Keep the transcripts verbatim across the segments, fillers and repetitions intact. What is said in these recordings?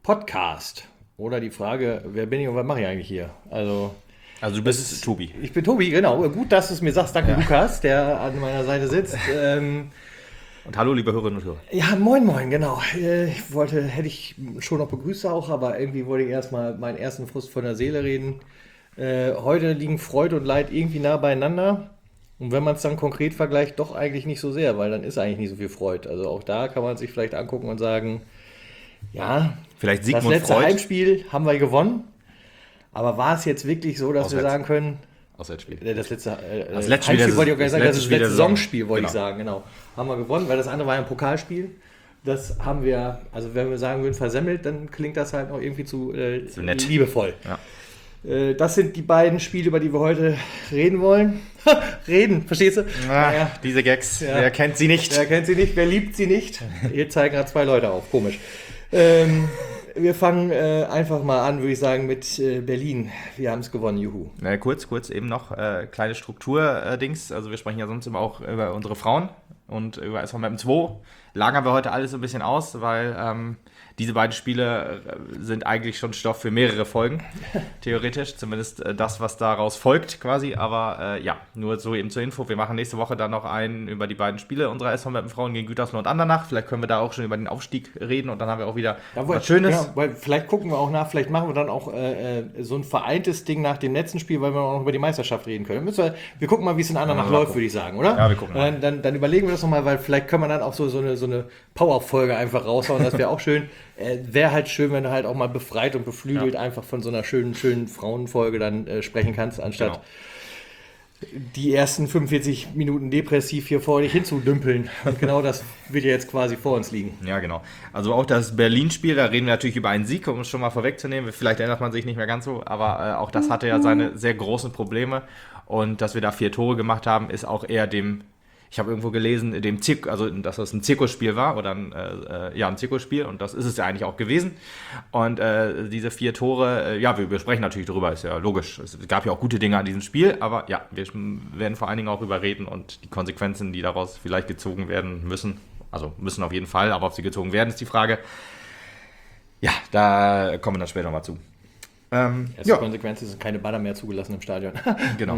Podcast. Oder die Frage, wer bin ich und was mache ich eigentlich hier? Also, also du bist ist, Tobi. Ich bin Tobi, genau. Gut, dass du es mir sagst. Danke, ja. Lukas, der an meiner Seite sitzt. ähm, und hallo, liebe Hörerinnen und Hörer. Ja, moin, moin, genau. Ich wollte, hätte ich schon noch begrüßt auch, aber irgendwie wollte ich erstmal meinen ersten Frust von der Seele reden. Äh, heute liegen Freude und Leid irgendwie nah beieinander. Und wenn man es dann konkret vergleicht, doch eigentlich nicht so sehr, weil dann ist eigentlich nicht so viel Freude. Also auch da kann man sich vielleicht angucken und sagen, ja, vielleicht Sigmund das letzte Freud. Heimspiel haben wir gewonnen. Aber war es jetzt wirklich so, dass Auswärts. wir sagen können, Auswärtsspiel. Das letzte äh, das letzte Heimspiel das wollte ich auch gar nicht sagen, das ist das letzte Saisonspiel, wollte genau. ich sagen, genau. Haben wir gewonnen, weil das andere war ein Pokalspiel. Das haben wir, also wenn wir sagen würden, versemmelt, dann klingt das halt noch irgendwie zu, äh, zu nett. liebevoll. Ja. Äh, das sind die beiden Spiele, über die wir heute reden wollen. reden, verstehst du? Ah, naja. Diese Gags, ja. Wer kennt sie nicht? Wer kennt sie nicht, wer liebt sie nicht? Hier zeigen gerade zwei Leute auf, komisch. Ähm, wir fangen äh, einfach mal an, würde ich sagen, mit äh, Berlin. Wir haben es gewonnen, juhu. Na, kurz, kurz eben noch äh, kleine Struktur-Dings. Also wir sprechen ja sonst immer auch über unsere Frauen und über S V Meppen zwei. Lagern wir heute alles so ein bisschen aus, weil ähm, diese beiden Spiele sind eigentlich schon Stoff für mehrere Folgen, theoretisch. Zumindest äh, das, was daraus folgt quasi. Aber äh, ja, nur so eben zur Info. Wir machen nächste Woche dann noch einen über die beiden Spiele unserer S V Meppen Frauen gegen Gütersloh und Andernach. Vielleicht können wir da auch schon über den Aufstieg reden und dann haben wir auch wieder ja, weil, was Schönes. Ja, weil vielleicht gucken wir auch nach, vielleicht machen wir dann auch äh, so ein vereintes Ding nach dem letzten Spiel, weil wir auch noch über die Meisterschaft reden können. Wir, wir gucken mal, wie es in Andernach ja, läuft, würde ich sagen, oder? Ja, wir gucken mal. Dann, dann, dann überlegen wir das nochmal, weil vielleicht können wir dann auch so, so eine, so eine Power-Folge einfach raushauen. Das wäre auch schön. Äh, wäre halt schön, wenn du halt auch mal befreit und beflügelt ja. einfach von so einer schönen, schönen Frauenfolge dann äh, sprechen kannst, anstatt genau. die ersten fünfundvierzig Minuten depressiv hier vor dich hinzudümpeln. Und genau das wird ja jetzt quasi vor uns liegen. Ja, genau. Also auch das Berlin-Spiel, da reden wir natürlich über einen Sieg, um es schon mal vorwegzunehmen. Vielleicht erinnert man sich nicht mehr ganz so, aber äh, auch das hatte ja seine sehr großen Probleme. Und dass wir da vier Tore gemacht haben, ist auch eher dem... Ich habe irgendwo gelesen, dem Zirk, also dass das ein Zirkusspiel war oder ein, äh, ja, ein Zirkusspiel und das ist es ja eigentlich auch gewesen. Und äh, diese vier Tore, äh, ja, wir, wir sprechen natürlich darüber, ist ja logisch. Es gab ja auch gute Dinge an diesem Spiel, aber ja, wir werden vor allen Dingen auch darüber reden und die Konsequenzen, die daraus vielleicht gezogen werden müssen. Also müssen auf jeden Fall, aber ob sie gezogen werden, ist die Frage. Ja, da kommen wir dann später nochmal zu. Ähm, Erste ja. Konsequenzen sind keine Banner mehr zugelassen im Stadion. Genau.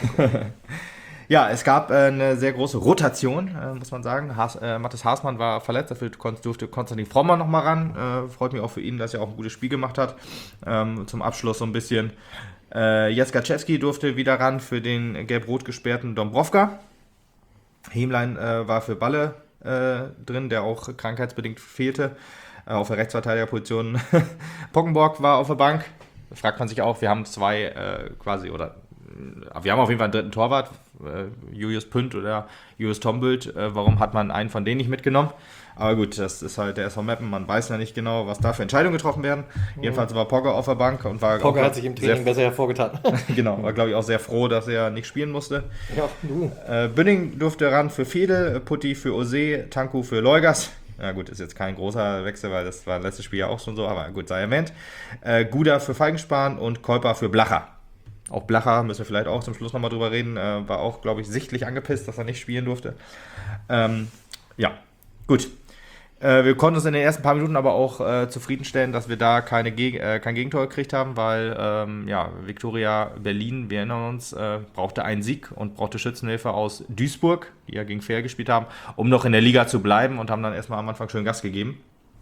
Ja, es gab äh, eine sehr große Rotation, äh, muss man sagen. Haas, äh, Mathis Haasmann war verletzt, dafür durfte Konstantin Frommer nochmal ran. Äh, freut mich auch für ihn, dass er auch ein gutes Spiel gemacht hat. Ähm, zum Abschluss so ein bisschen. Äh, Jaskaczewski durfte wieder ran für den gelb-rot gesperrten Dombrovka. Hemlein äh, war für Balle äh, drin, der auch krankheitsbedingt fehlte. Äh, auf der Rechtsverteidigerposition Poggenborg war auf der Bank. Da fragt man sich auch, wir haben zwei äh, quasi, oder wir haben auf jeden Fall einen dritten Torwart, äh, Julius Pünd oder Julius Tombult. Äh, warum hat man einen von denen nicht mitgenommen? Aber gut, das ist halt der S V Meppen. Man weiß ja nicht genau, was da für Entscheidungen getroffen werden. Mhm. Jedenfalls war Pogge auf der Bank und war Pogge hat sich im Training sehr, besser hervorgetan. Genau, war glaube ich auch sehr froh, dass er nicht spielen musste. Ja, du. Äh, Bünding durfte ran für Fedel, Putti für Ose, Tanku für Leugas. Ja gut, ist jetzt kein großer Wechsel, weil das war letztes Spiel ja auch schon so, aber gut, sei erwähnt. Äh, Guda für Feigenspahn und Kolper für Blacher. Auch Blacher, müssen wir vielleicht auch zum Schluss nochmal drüber reden, äh, war auch, glaube ich, sichtlich angepisst, dass er nicht spielen durfte. Ähm, ja, gut. Äh, wir konnten uns in den ersten paar Minuten aber auch äh, zufriedenstellen, dass wir da keine Geg- äh, kein Gegentor gekriegt haben, weil ähm, ja, Viktoria Berlin, wir erinnern uns, äh, brauchte einen Sieg und brauchte Schützenhilfe aus Duisburg, die ja gegen Fair gespielt haben, um noch in der Liga zu bleiben und haben dann erstmal am Anfang schön Gas gegeben.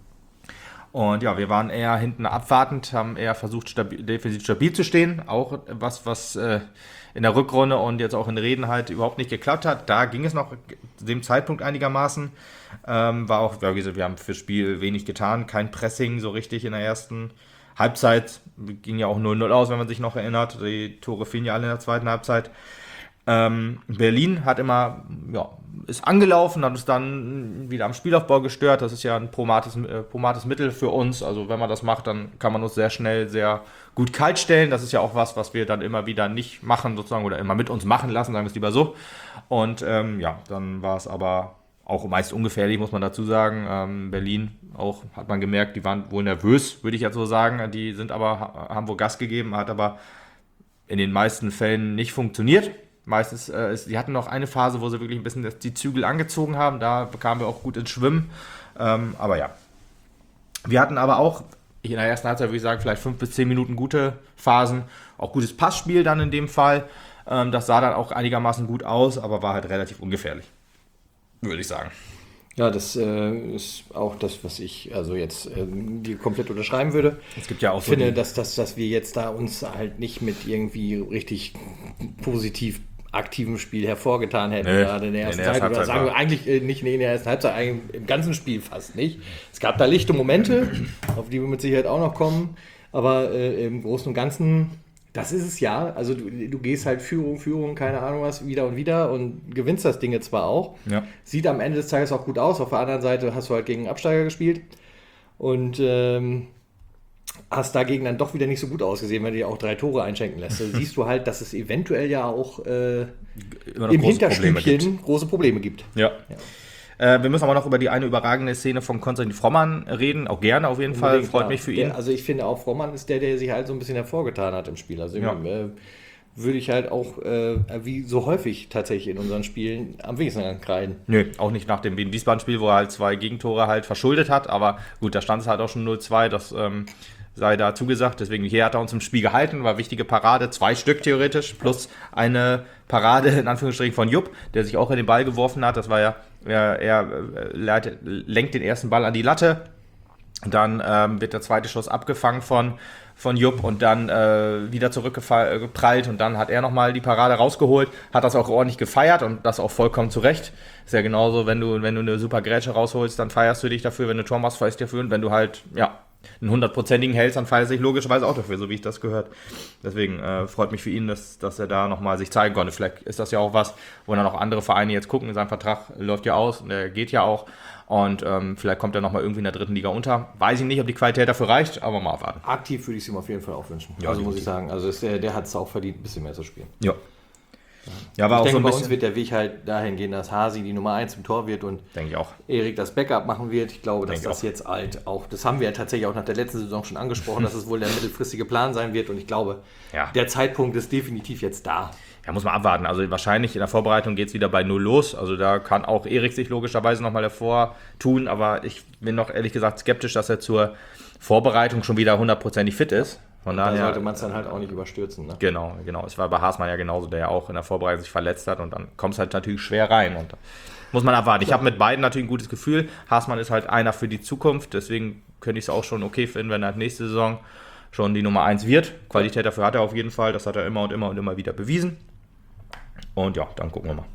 Und ja, wir waren eher hinten abwartend, haben eher versucht, stabil, defensiv stabil zu stehen. Auch was, was äh, in der Rückrunde und jetzt auch in Reden halt überhaupt nicht geklappt hat. Da ging es noch zu dem Zeitpunkt einigermaßen. Ähm, war auch, wie gesagt, wir haben fürs Spiel wenig getan. Kein Pressing so richtig in der ersten Halbzeit. Ging ja auch null null aus, wenn man sich noch erinnert. Die Tore fielen ja alle in der zweiten Halbzeit. Ähm, Berlin hat immer, ja, ist angelaufen, hat uns dann wieder am Spielaufbau gestört. Das ist ja ein promates, äh, promates Mittel für uns. Also wenn man das macht, dann kann man uns sehr schnell sehr gut kalt stellen. Das ist ja auch was, was wir dann immer wieder nicht machen sozusagen oder immer mit uns machen lassen, sagen wir es lieber so. Und ähm, ja, dann war es aber auch meist ungefährlich, muss man dazu sagen. Ähm, Berlin auch, hat man gemerkt, die waren wohl nervös, würde ich jetzt so sagen. Die sind aber, haben wohl Gas gegeben, hat aber in den meisten Fällen nicht funktioniert. Meistens, äh, sie hatten noch eine Phase, wo sie wirklich ein bisschen die Zügel angezogen haben. Da bekamen wir auch gut ins Schwimmen. Ähm, aber ja. Wir hatten aber auch ich in der ersten Halbzeit würde ich sagen, vielleicht fünf bis zehn Minuten gute Phasen. Auch gutes Passspiel dann in dem Fall. Ähm, das sah dann auch einigermaßen gut aus, aber war halt relativ ungefährlich. Würde ich sagen. Ja, das äh, ist auch das, was ich also jetzt äh, dir komplett unterschreiben würde. Es gibt ja auch Ich so finde, die- dass, dass, dass wir jetzt da uns halt nicht mit irgendwie richtig positiv aktivem Spiel hervorgetan hätten, Nee, gerade in der ersten in der ersten Zeit. Oder Halbzeit sagen wir war- eigentlich äh, nicht in der ersten Halbzeit, eigentlich im ganzen Spiel fast nicht. Es gab da lichte Momente, auf die wir mit Sicherheit auch noch kommen, aber äh, im Großen und Ganzen, das ist es ja. Also du, du gehst halt Führung, Führung, keine Ahnung was, wieder und wieder und gewinnst das Ding jetzt zwar auch. Ja. Sieht am Ende des Tages auch gut aus. Auf der anderen Seite hast du halt gegen einen Absteiger gespielt und ähm, hast dagegen dann doch wieder nicht so gut ausgesehen, wenn du dir auch drei Tore einschenken lässt. Da siehst du halt, dass es eventuell ja auch äh, immer noch im große Probleme Hinterstübchen gibt. große Probleme gibt. Ja. Äh, wir müssen aber noch über die eine überragende Szene von Konstantin Frommmann reden. Auch gerne auf jeden Fall. Unbedingt, Freut ja. mich für Der, ihn. also ich finde auch, Frommmann ist der, der sich halt so ein bisschen hervorgetan hat im Spiel. Also Ja. äh, würde ich halt auch, äh, wie so häufig tatsächlich in unseren Spielen, am wenigsten ankreiden. Nö, auch nicht nach dem Wien-Wiesbaden-Spiel, wo er halt zwei Gegentore halt verschuldet hat. Aber gut, da stand es halt auch schon null zwei. Das ähm, sei da zugesagt. Deswegen hier hat er uns im Spiel gehalten. War wichtige Parade. Zwei Stück theoretisch. Plus eine Parade in Anführungsstrichen von Jupp, der sich auch in den Ball geworfen hat. Das war ja, er, er äh, leitet, lenkt den ersten Ball an die Latte. Dann ähm, wird der zweite Schuss abgefangen von, von Jupp und dann äh, wieder zurückgeprallt und dann hat er nochmal die Parade rausgeholt, hat das auch ordentlich gefeiert und das auch vollkommen zu Recht. Ist ja genauso, wenn du, wenn du eine super Grätsche rausholst, dann feierst du dich dafür, wenn du Tor machst, feierst du dich dafür und wenn du halt, ja, einen hundertprozentigen hältst, dann feierst du dich logischerweise auch dafür, so wie ich das gehört. Deswegen äh, freut mich für ihn, dass, dass er da nochmal sich zeigen konnte. Vielleicht ist das ja auch was, wo dann auch andere Vereine jetzt gucken, sein Vertrag läuft ja aus und der geht ja auch. Und ähm, vielleicht kommt er nochmal irgendwie in der dritten Liga unter. Weiß ich nicht, ob die Qualität dafür reicht, aber mal abwarten. Aktiv würde ich es ihm auf jeden Fall auch wünschen. Ja, also muss definitiv. ich sagen, also ist der, der hat es auch verdient, ein bisschen mehr zu spielen. Ja. Ja, war Ich auch denke, so ein bei uns bisschen. wird der Weg halt dahin gehen, dass Hasi die Nummer eins im Tor wird und Denke ich auch. Erik das Backup machen wird. Ich glaube, dass Denke ich das auch. jetzt halt auch, das haben wir ja tatsächlich auch nach der letzten Saison schon angesprochen, dass es wohl der mittelfristige Plan sein wird und ich glaube, Ja. der Zeitpunkt ist definitiv jetzt da. Ja, muss man abwarten. Also wahrscheinlich in der Vorbereitung geht es wieder bei null los. Also da kann auch Erik sich logischerweise nochmal hervor tun. Aber ich bin noch ehrlich gesagt skeptisch, dass er zur Vorbereitung schon wieder hundertprozentig fit ist. Von Da daher, sollte man es dann halt auch nicht überstürzen. Ne? Genau, genau. Es war bei Haasmann ja genauso, der ja auch in der Vorbereitung sich verletzt hat. Und dann kommt es halt natürlich schwer rein. Und da muss man abwarten. Ich habe mit beiden natürlich ein gutes Gefühl. Haasmann ist halt einer für die Zukunft. Deswegen könnte ich es auch schon okay finden, wenn er nächste Saison schon die Nummer eins wird. Qualität dafür hat er auf jeden Fall. Das hat er immer und immer und immer wieder bewiesen. Und ja, dann gucken wir mal.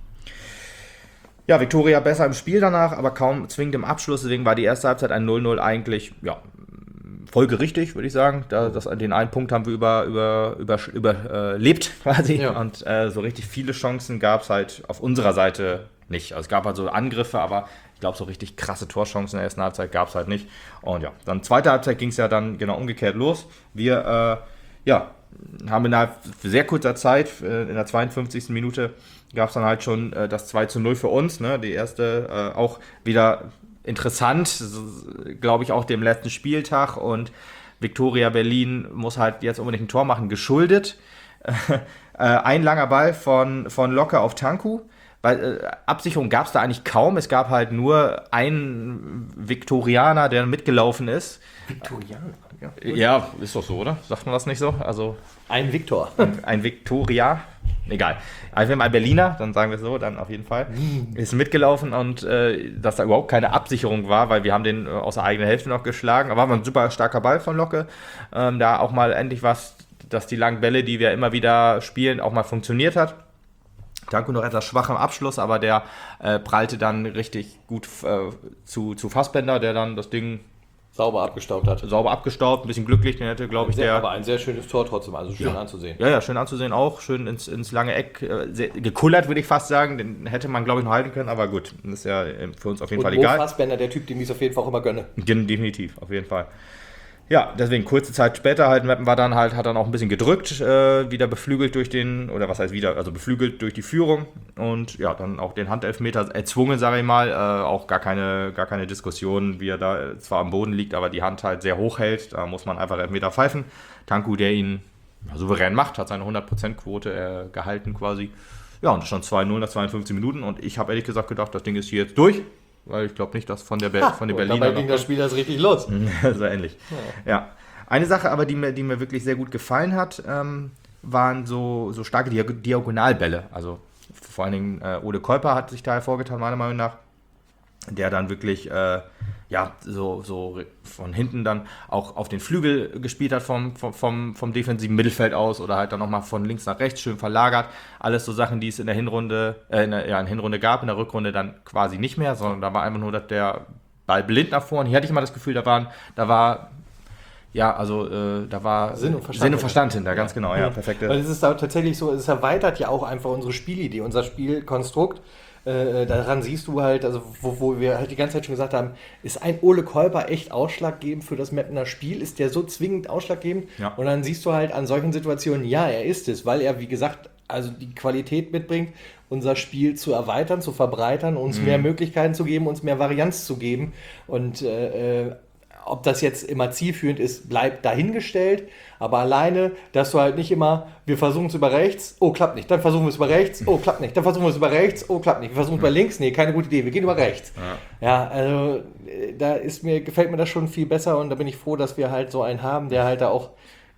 Ja, Viktoria besser im Spiel danach, aber kaum zwingend im Abschluss. Deswegen war die erste Halbzeit ein null null eigentlich, ja, folgerichtig, würde ich sagen. Da, das, den einen Punkt haben wir über, über, über, überlebt quasi. Ja. Und äh, so richtig viele Chancen gab es halt auf unserer Seite nicht. Also es gab halt so Angriffe, aber ich glaube, so richtig krasse Torchancen in der ersten Halbzeit gab es halt nicht. Und ja, dann zweite Halbzeit ging es ja dann genau umgekehrt los. Wir, äh, ja, haben innerhalb sehr kurzer Zeit, äh, in der zweiundfünfzigsten Minute, gab es dann halt schon äh, das zwei zu null für uns. Ne? Die erste äh, auch wieder interessant, glaube ich, auch dem letzten Spieltag. Und Viktoria Berlin muss halt jetzt unbedingt ein Tor machen, geschuldet. äh, ein langer Ball von, von Locke auf Tanku. Weil äh, Absicherung gab es da eigentlich kaum. Es gab halt nur einen Viktorianer, der mitgelaufen ist. Viktorianer, ja. Ja, ist doch so, oder? Sagt man das nicht so? Also Ein Viktor. ein Viktoria, egal. Also wenn mal ein Berliner, dann sagen wir es so, dann auf jeden Fall, ist mitgelaufen und äh, dass da überhaupt keine Absicherung war, weil wir haben den äh, aus der eigenen Hälfte noch geschlagen. Aber war ein super starker Ball von Locke. Ähm, da auch mal endlich was, dass die langen Bälle, die wir immer wieder spielen, auch mal funktioniert hat. Tanku noch etwas schwach im Abschluss, aber der äh, prallte dann richtig gut äh, zu, zu Fassbender, der dann das Ding Sauber abgestaubt hat. sauber abgestaubt, ein bisschen glücklich, den hätte, glaube ich, Sehr, der... aber ein sehr schönes Tor trotzdem, also schön Ja. anzusehen. Ja, ja, schön anzusehen auch, schön ins, ins lange Eck, äh, sehr, gekullert würde ich fast sagen, den hätte man, glaube ich, noch halten können, aber gut, das ist ja äh, für uns auf jeden Und Fall Mo egal. Fassbender, der Typ, dem ich es auf jeden Fall auch immer gönne. Gen- Definitiv, auf jeden Fall. Ja, deswegen kurze Zeit später halt, Meppen war dann halt, hat dann auch ein bisschen gedrückt, äh, wieder beflügelt durch den, oder was heißt wieder, also beflügelt durch die Führung und ja, dann auch den Handelfmeter erzwungen, sage ich mal, äh, auch gar keine, gar keine Diskussion, wie er da zwar am Boden liegt, aber die Hand halt sehr hoch hält, da muss man einfach Elfmeter pfeifen. Tanku, der ihn ja, souverän macht, hat seine hundert Prozent Quote äh, gehalten quasi. Ja, und schon zwei null nach zweiundfünfzig Minuten und ich habe ehrlich gesagt gedacht, das Ding ist hier jetzt durch. Weil ich glaube nicht, dass von, der Be- von den Und Berliner dabei noch ging das Spiel das richtig los. so ähnlich. Ja. Eine Sache aber, die mir, die mir wirklich sehr gut gefallen hat, ähm, waren so, so starke Diag- Diagonalbälle. Also vor allen Dingen äh, Ole Kuiper hat sich da hervorgetan, meiner Meinung nach, der dann wirklich äh, ja, so, so von hinten dann auch auf den Flügel gespielt hat vom, vom, vom, vom defensiven Mittelfeld aus oder halt dann nochmal von links nach rechts schön verlagert. Alles so Sachen, die es in der Hinrunde, äh, in der, ja, in der Hinrunde gab, in der Rückrunde dann quasi nicht mehr, sondern da war einfach nur, dass der Ball blind nach vorne. Hier hatte ich immer das Gefühl, da waren, da war ja, also äh, da war Sinn und Verstand, Sinn und Verstand hinter, ganz ja. genau, ja, perfekte. Weil es ist da tatsächlich so, es erweitert ja auch einfach unsere Spielidee, unser Spielkonstrukt. Äh, daran siehst du halt, also wo, wo wir halt die ganze Zeit schon gesagt haben, ist ein Ole Kuiper echt ausschlaggebend für das Mappener Spiel? Ist der so zwingend ausschlaggebend? Ja. Und dann siehst du halt an solchen Situationen, ja, er ist es, weil er, wie gesagt, also die Qualität mitbringt, unser Spiel zu erweitern, zu verbreitern, uns mhm. mehr Möglichkeiten zu geben, uns mehr Varianz zu geben. Und äh, ob das jetzt immer zielführend ist, bleibt dahingestellt. Aber alleine, dass du halt nicht immer, wir versuchen es über rechts, oh, klappt nicht. Dann versuchen wir es über rechts, oh, klappt nicht. Dann versuchen wir es über rechts, oh, klappt nicht. Wir versuchen es über links, nee, keine gute Idee, wir gehen über rechts. Ja, ja also da ist mir, gefällt mir das schon viel besser und da bin ich froh, dass wir halt so einen haben, der halt da auch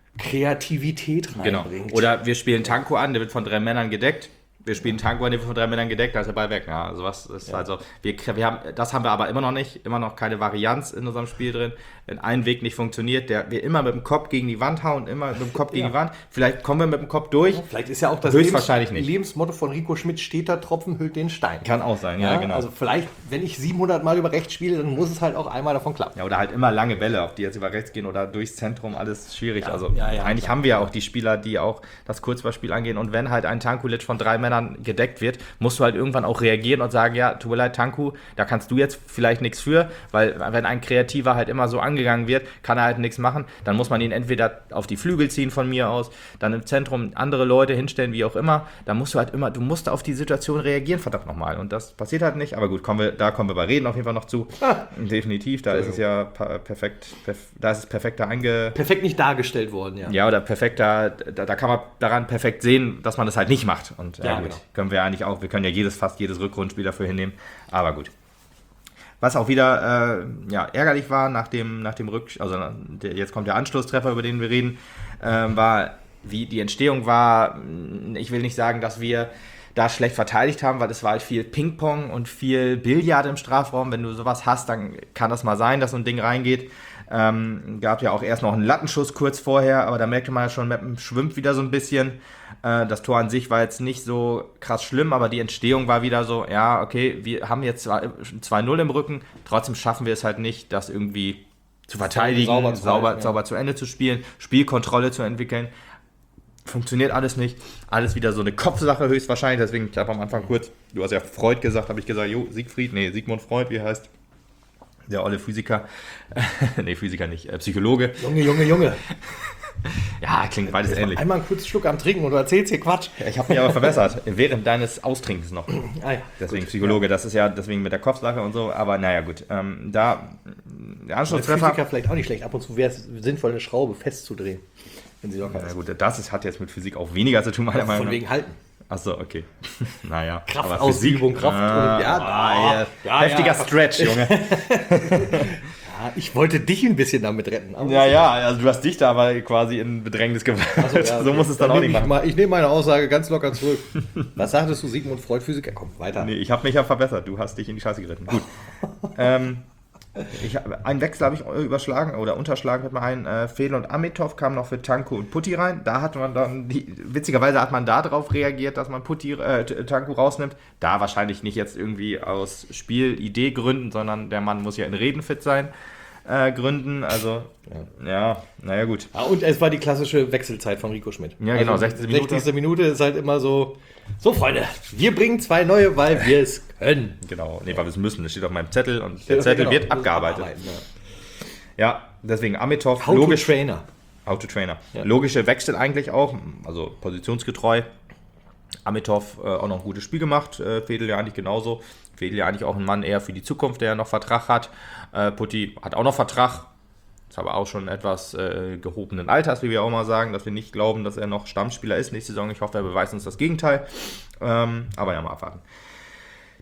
Kreativität reinbringt. Genau. Oder wir spielen Tanko an, der wird von drei Männern gedeckt. Wir spielen Tango, der wird von drei Männern gedeckt, da ist der Ball weg. Ja, also was ist ja. also wir, wir haben, das haben wir aber immer noch nicht, immer noch keine Varianz in unserem Spiel drin. Wenn ein Weg nicht funktioniert, der wir immer mit dem Kopf gegen die Wand hauen, immer mit dem Kopf gegen ja. die Wand. Vielleicht kommen wir mit dem Kopf durch. Ja, vielleicht ist ja auch das Lebens- nicht. Lebensmotto von Rico Schmidt, steter Tropfen hüllt den Stein. Kann auch sein, ja, ja genau. Also vielleicht, wenn ich siebenhundert Mal über rechts spiele, dann muss es halt auch einmal davon klappen. Ja, oder halt immer lange Bälle, ob die jetzt über rechts gehen oder durchs Zentrum, alles schwierig. Ja, also ja, ja, eigentlich klar. haben wir ja auch die Spieler, die auch das Kurzballspiel angehen. Und wenn halt ein Tankulic von drei Männern gedeckt wird, musst du halt irgendwann auch reagieren und sagen, ja, tut mir leid, Tanku, da kannst du jetzt vielleicht nichts für, weil wenn ein Kreativer halt immer so angegangen wird, kann er halt nichts machen, dann muss man ihn entweder auf die Flügel ziehen von mir aus, dann im Zentrum andere Leute hinstellen, wie auch immer, da musst du halt immer, du musst auf die Situation reagieren, verdammt nochmal, und das passiert halt nicht, aber gut, kommen wir, da kommen wir bei Reden auf jeden Fall noch zu, ah. definitiv, da ist es ja perfekt, perf- da ist es perfekter einge... Perfekt nicht dargestellt worden, ja. Ja, oder perfekter, da, da kann man daran perfekt sehen, dass man das halt nicht macht, und ja, ja gut, genau. können wir eigentlich auch, wir können ja jedes, fast jedes Rückrundenspiel dafür hinnehmen, aber gut. Was auch wieder äh, ja, ärgerlich war nach dem, nach dem Rück... Also der, jetzt kommt der Anschlusstreffer, über den wir reden, äh, war, wie die Entstehung war. Ich will nicht sagen, dass wir da schlecht verteidigt haben, weil es war halt viel Ping-Pong und viel Billard im Strafraum. Wenn du sowas hast, dann kann das mal sein, dass so ein Ding reingeht. Ähm, gab ja auch erst noch einen Lattenschuss kurz vorher, aber da merkte man ja schon, Meppen schwimmt wieder so ein bisschen. Äh, das Tor an sich war jetzt nicht so krass schlimm, aber die Entstehung war wieder so, ja, okay, wir haben jetzt zwei null im Rücken, trotzdem schaffen wir es halt nicht, das irgendwie zu verteidigen, sauber, sauber, ja. sauber zu Ende zu spielen, Spielkontrolle zu entwickeln. Funktioniert alles nicht. Alles wieder so eine Kopfsache höchstwahrscheinlich, deswegen, ich habe am Anfang kurz, du hast ja Freud gesagt, habe ich gesagt, jo, Siegfried, nee, Sigmund Freud, wie heißt der olle Physiker, nee, Physiker nicht, äh, Psychologe. Junge, Junge, Junge. Ja, klingt beides ähnlich. Einmal einen kurzen Schluck am Trinken und du erzählst hier Quatsch. Ich habe mich aber verbessert, während deines Austrinkens noch. Ah ja, deswegen gut. Psychologe, das ist ja deswegen mit der Kopfsache und so, aber naja gut. Ähm, da, der Anschlusstreffer... Physiker vielleicht auch nicht schlecht, ab und zu wäre es sinnvoll, eine Schraube festzudrehen, wenn sie locker ist. Na gut, das ist, hat jetzt mit Physik auch weniger zu tun, meiner Meinung nach. Von wegen halten. Achso, okay. Naja. Kraftausübung, Kraft ah, und ja, ah, ja. ja, heftiger ja. Stretch, Junge. Ja, ich wollte dich ein bisschen damit retten. Ja, ja, also du hast dich da aber quasi in Bedrängnis gebracht. So, ja, so okay. muss es dann, dann auch nicht machen. Ich, mal, ich nehme meine Aussage ganz locker zurück. Was sagtest du, Sigmund Freud, Physiker? Komm, weiter. Nee, ich habe mich ja verbessert. Du hast dich in die Scheiße geritten. Gut. ähm, ich, einen Wechsel habe ich überschlagen oder unterschlagen mit mal ein. Äh, Fehl und Amitov kamen noch für Tanko und Putti rein. Da hat man dann, die, witzigerweise hat man da drauf reagiert, dass man Putti, äh, Tanko rausnimmt. Da wahrscheinlich nicht jetzt irgendwie aus Spielidee-Gründen, sondern der Mann muss ja in Reden fit sein. Äh, Gründen, also ja, ja naja gut. Ja, und es war die klassische Wechselzeit von Rico Schmidt. Ja, genau, also sechzigste Minute. sechzigste Minute ist halt immer so, so Freunde, wir bringen zwei neue, weil wir es können. Genau, nee, weil wir es müssen, das steht auf meinem Zettel und der Zettel genau, wird abgearbeitet. Ja. ja, deswegen Amitov, How logisch. to Trainer. How to Trainer. Ja. Logische Wechsel eigentlich auch, also positionsgetreu. Amitov äh, auch noch ein gutes Spiel gemacht, äh, Fedel ja eigentlich genauso. Fedel ja eigentlich auch ein Mann eher für die Zukunft, der noch Vertrag hat. Äh, Putti hat auch noch Vertrag, ist aber auch schon etwas äh, gehobenen Alters, wie wir auch mal sagen, dass wir nicht glauben, dass er noch Stammspieler ist nächste Saison. Ich hoffe, er beweist uns das Gegenteil. Ähm, aber ja, mal abwarten.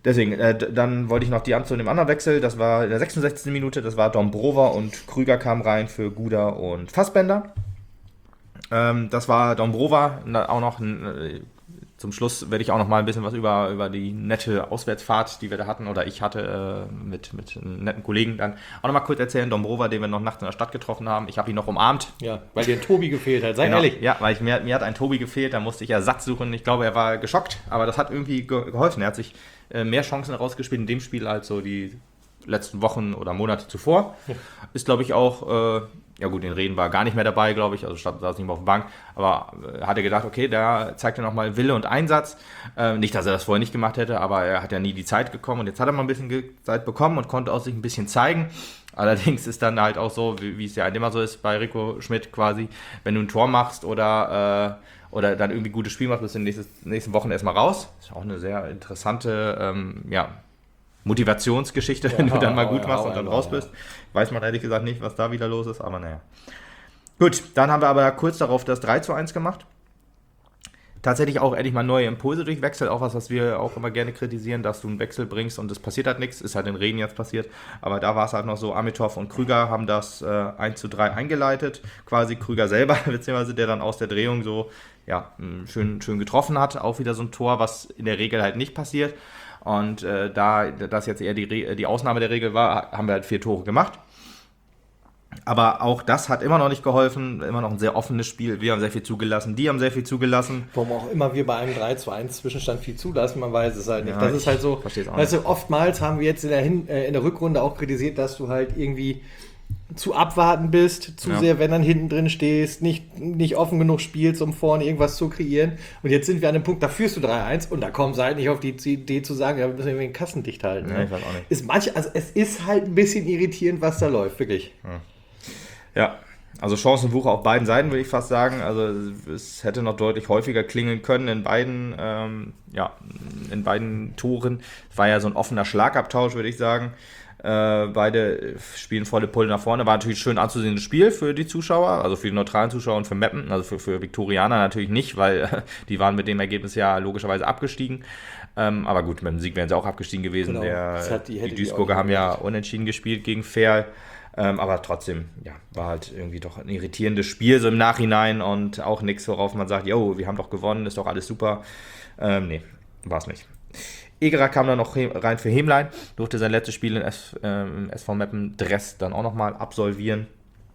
deswegen, äh, dann wollte ich noch die Hand zu dem anderen Wechsel, das war in der sechsundsechzigsten Minute, das war Dombrova und Krüger kam rein für Guda und Fassbender. Ähm, das war Dombrova, auch noch ein, äh, zum Schluss werde ich auch noch mal ein bisschen was über, über die nette Auswärtsfahrt, die wir da hatten, oder ich hatte äh, mit, mit einem netten Kollegen dann auch noch mal kurz erzählen. Dombrova, den wir noch nachts in der Stadt getroffen haben, ich habe ihn noch umarmt. Ja, weil dir ein Tobi gefehlt hat, sei genau. ehrlich. Ja, weil ich, mir, mir hat ein Tobi gefehlt, da musste ich Ersatz suchen. Ich glaube, er war geschockt, aber das hat irgendwie ge- geholfen. Er hat sich äh, mehr Chancen herausgespielt in dem Spiel als so die letzten Wochen oder Monate zuvor. Ja. Ist, glaube ich, auch... Äh, ja gut, den Reden war gar nicht mehr dabei, glaube ich, also saß nicht mehr auf der Bank, aber äh, hat er gedacht, okay, da zeigt er nochmal Wille und Einsatz. Äh, nicht, dass er das vorher nicht gemacht hätte, aber er hat ja nie die Zeit bekommen und jetzt hat er mal ein bisschen Ge- Zeit bekommen und konnte auch sich ein bisschen zeigen. Allerdings ist dann halt auch so, wie, wie es ja immer so ist bei Rico Schmidt quasi, wenn du ein Tor machst oder, äh, oder dann irgendwie ein gutes Spiel machst, bist du in den nächsten, nächsten Wochen erstmal raus. Das ist auch eine sehr interessante, ähm, ja, Motivationsgeschichte, ja, wenn du dann mal gut machst und dann raus bist. Ja. Weiß man ehrlich gesagt nicht, was da wieder los ist, aber naja. Gut, dann haben wir aber kurz darauf das drei zu eins gemacht. Tatsächlich auch endlich mal neue Impulse durch Wechsel, auch was, was wir auch immer gerne kritisieren, dass du einen Wechsel bringst und es passiert halt nichts, ist halt in Reden jetzt passiert, aber da war es halt noch so, Amitov und Krüger haben das äh, eins zu drei eingeleitet, quasi Krüger selber, beziehungsweise der dann aus der Drehung so, ja, schön, schön getroffen hat, auch wieder so ein Tor, was in der Regel halt nicht passiert. Und äh, da das jetzt eher die, die Ausnahme der Regel war, haben wir halt vier Tore gemacht. Aber auch das hat immer noch nicht geholfen. Immer noch ein sehr offenes Spiel. Wir haben sehr viel zugelassen, die haben sehr viel zugelassen. Warum auch immer wir bei einem drei zu eins Zwischenstand viel zulassen, man weiß es halt nicht. Ja, das ist halt so, weißt du, oftmals haben wir jetzt in der, Hin- äh, in der Rückrunde auch kritisiert, dass du halt irgendwie zu abwarten bist, zu ja. sehr, wenn dann hinten drin stehst, nicht, nicht offen genug spielst, um vorne irgendwas zu kreieren. Und jetzt sind wir an dem Punkt, da führst du drei eins und da kommen sie halt nicht auf die Idee zu sagen, ja, wir müssen irgendwie den Kassen dicht halten. Ja, ne? ich weiß auch nicht. Ist manch, also es ist halt ein bisschen irritierend, was da läuft, wirklich. Ja, ja. Also Chancenwucher auf beiden Seiten, würde ich fast sagen. Also es hätte noch deutlich häufiger klingeln können in beiden, ähm, ja, in beiden Toren. Es war ja so ein offener Schlagabtausch, würde ich sagen. Äh, beide spielen volle Pulle nach vorne. War natürlich schön anzusehendes Spiel für die Zuschauer, also für die neutralen Zuschauer und für Meppen, also für, für Viktorianer natürlich nicht, weil äh, die waren mit dem Ergebnis ja logischerweise abgestiegen. Ähm, aber gut, mit dem Sieg wären sie auch abgestiegen gewesen. Genau. Der, die, die Duisburger haben ja unentschieden gespielt gegen Ferl. Ähm, aber trotzdem, ja, war halt irgendwie doch ein irritierendes Spiel so im Nachhinein und auch nichts, worauf man sagt, jo, wir haben doch gewonnen, ist doch alles super. Ähm, nee, war es nicht. Egerer kam dann noch rein für Hemlein, durfte sein letztes Spiel in S, äh, im S V Meppen Dress dann auch nochmal absolvieren.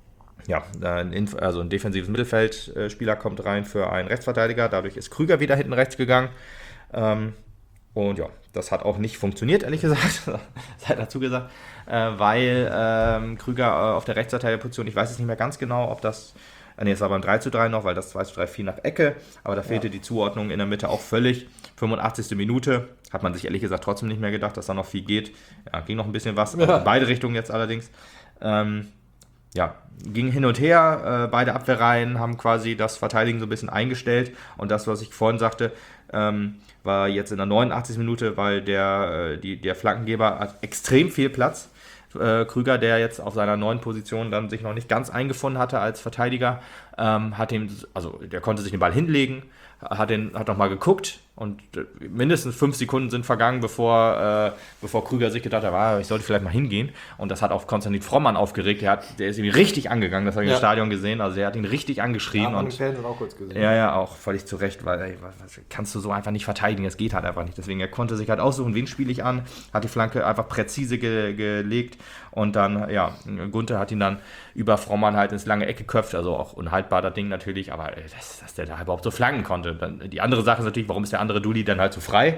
Ja, ein, also ein defensives Mittelfeldspieler kommt rein für einen Rechtsverteidiger, dadurch ist Krüger wieder hinten rechts gegangen. Ähm, und ja, das hat auch nicht funktioniert, ehrlich gesagt, sei dazu gesagt, äh, weil ähm, Krüger äh, auf der Rechtsverteidigerposition, ich weiß jetzt nicht mehr ganz genau, ob das, äh, nee, es war beim drei zu drei noch, weil das zwei zu drei fiel nach Ecke, aber da fehlte ja. die Zuordnung in der Mitte auch völlig. fünfundachtzigste Minute, hat man sich ehrlich gesagt trotzdem nicht mehr gedacht, dass da noch viel geht. Ja, ging noch ein bisschen was, ja. in beide Richtungen jetzt allerdings. Ähm, ja, ging hin und her, äh, beide Abwehrreihen haben quasi das Verteidigen so ein bisschen eingestellt und das, was ich vorhin sagte, ähm, war jetzt in der neunundachtzigsten Minute, weil der, äh, die, der Flankengeber hat extrem viel Platz. Äh, Krüger, der jetzt auf seiner neuen Position dann sich noch nicht ganz eingefunden hatte als Verteidiger, ähm, hat ihm, also der konnte sich den Ball hinlegen, hat, den, hat nochmal geguckt und mindestens fünf Sekunden sind vergangen, bevor, äh, bevor Krüger sich gedacht hat, ah, ich sollte vielleicht mal hingehen. Und das hat auch Konstantin Frommann aufgeregt. Der, hat, der ist ihm richtig angegangen, das habe ich ja. im Stadion gesehen. Also der hat ihn richtig angeschrien. Ja, und die Fans haben auch kurz gesehen. Ja, ja, auch völlig zu Recht, weil ey, was, kannst du so einfach nicht verteidigen, das geht halt einfach nicht. Deswegen, er konnte sich halt aussuchen, wen spiele ich an, hat die Flanke einfach präzise ge- gelegt und dann, ja, Gunther hat ihn dann über Frommann halt ins lange Eck geköpft, also auch unhaltbar das Ding natürlich, aber ey, dass, dass der da überhaupt so flanken konnte. Dann, die andere Sache ist natürlich, warum ist der andere Dulli dann halt so frei?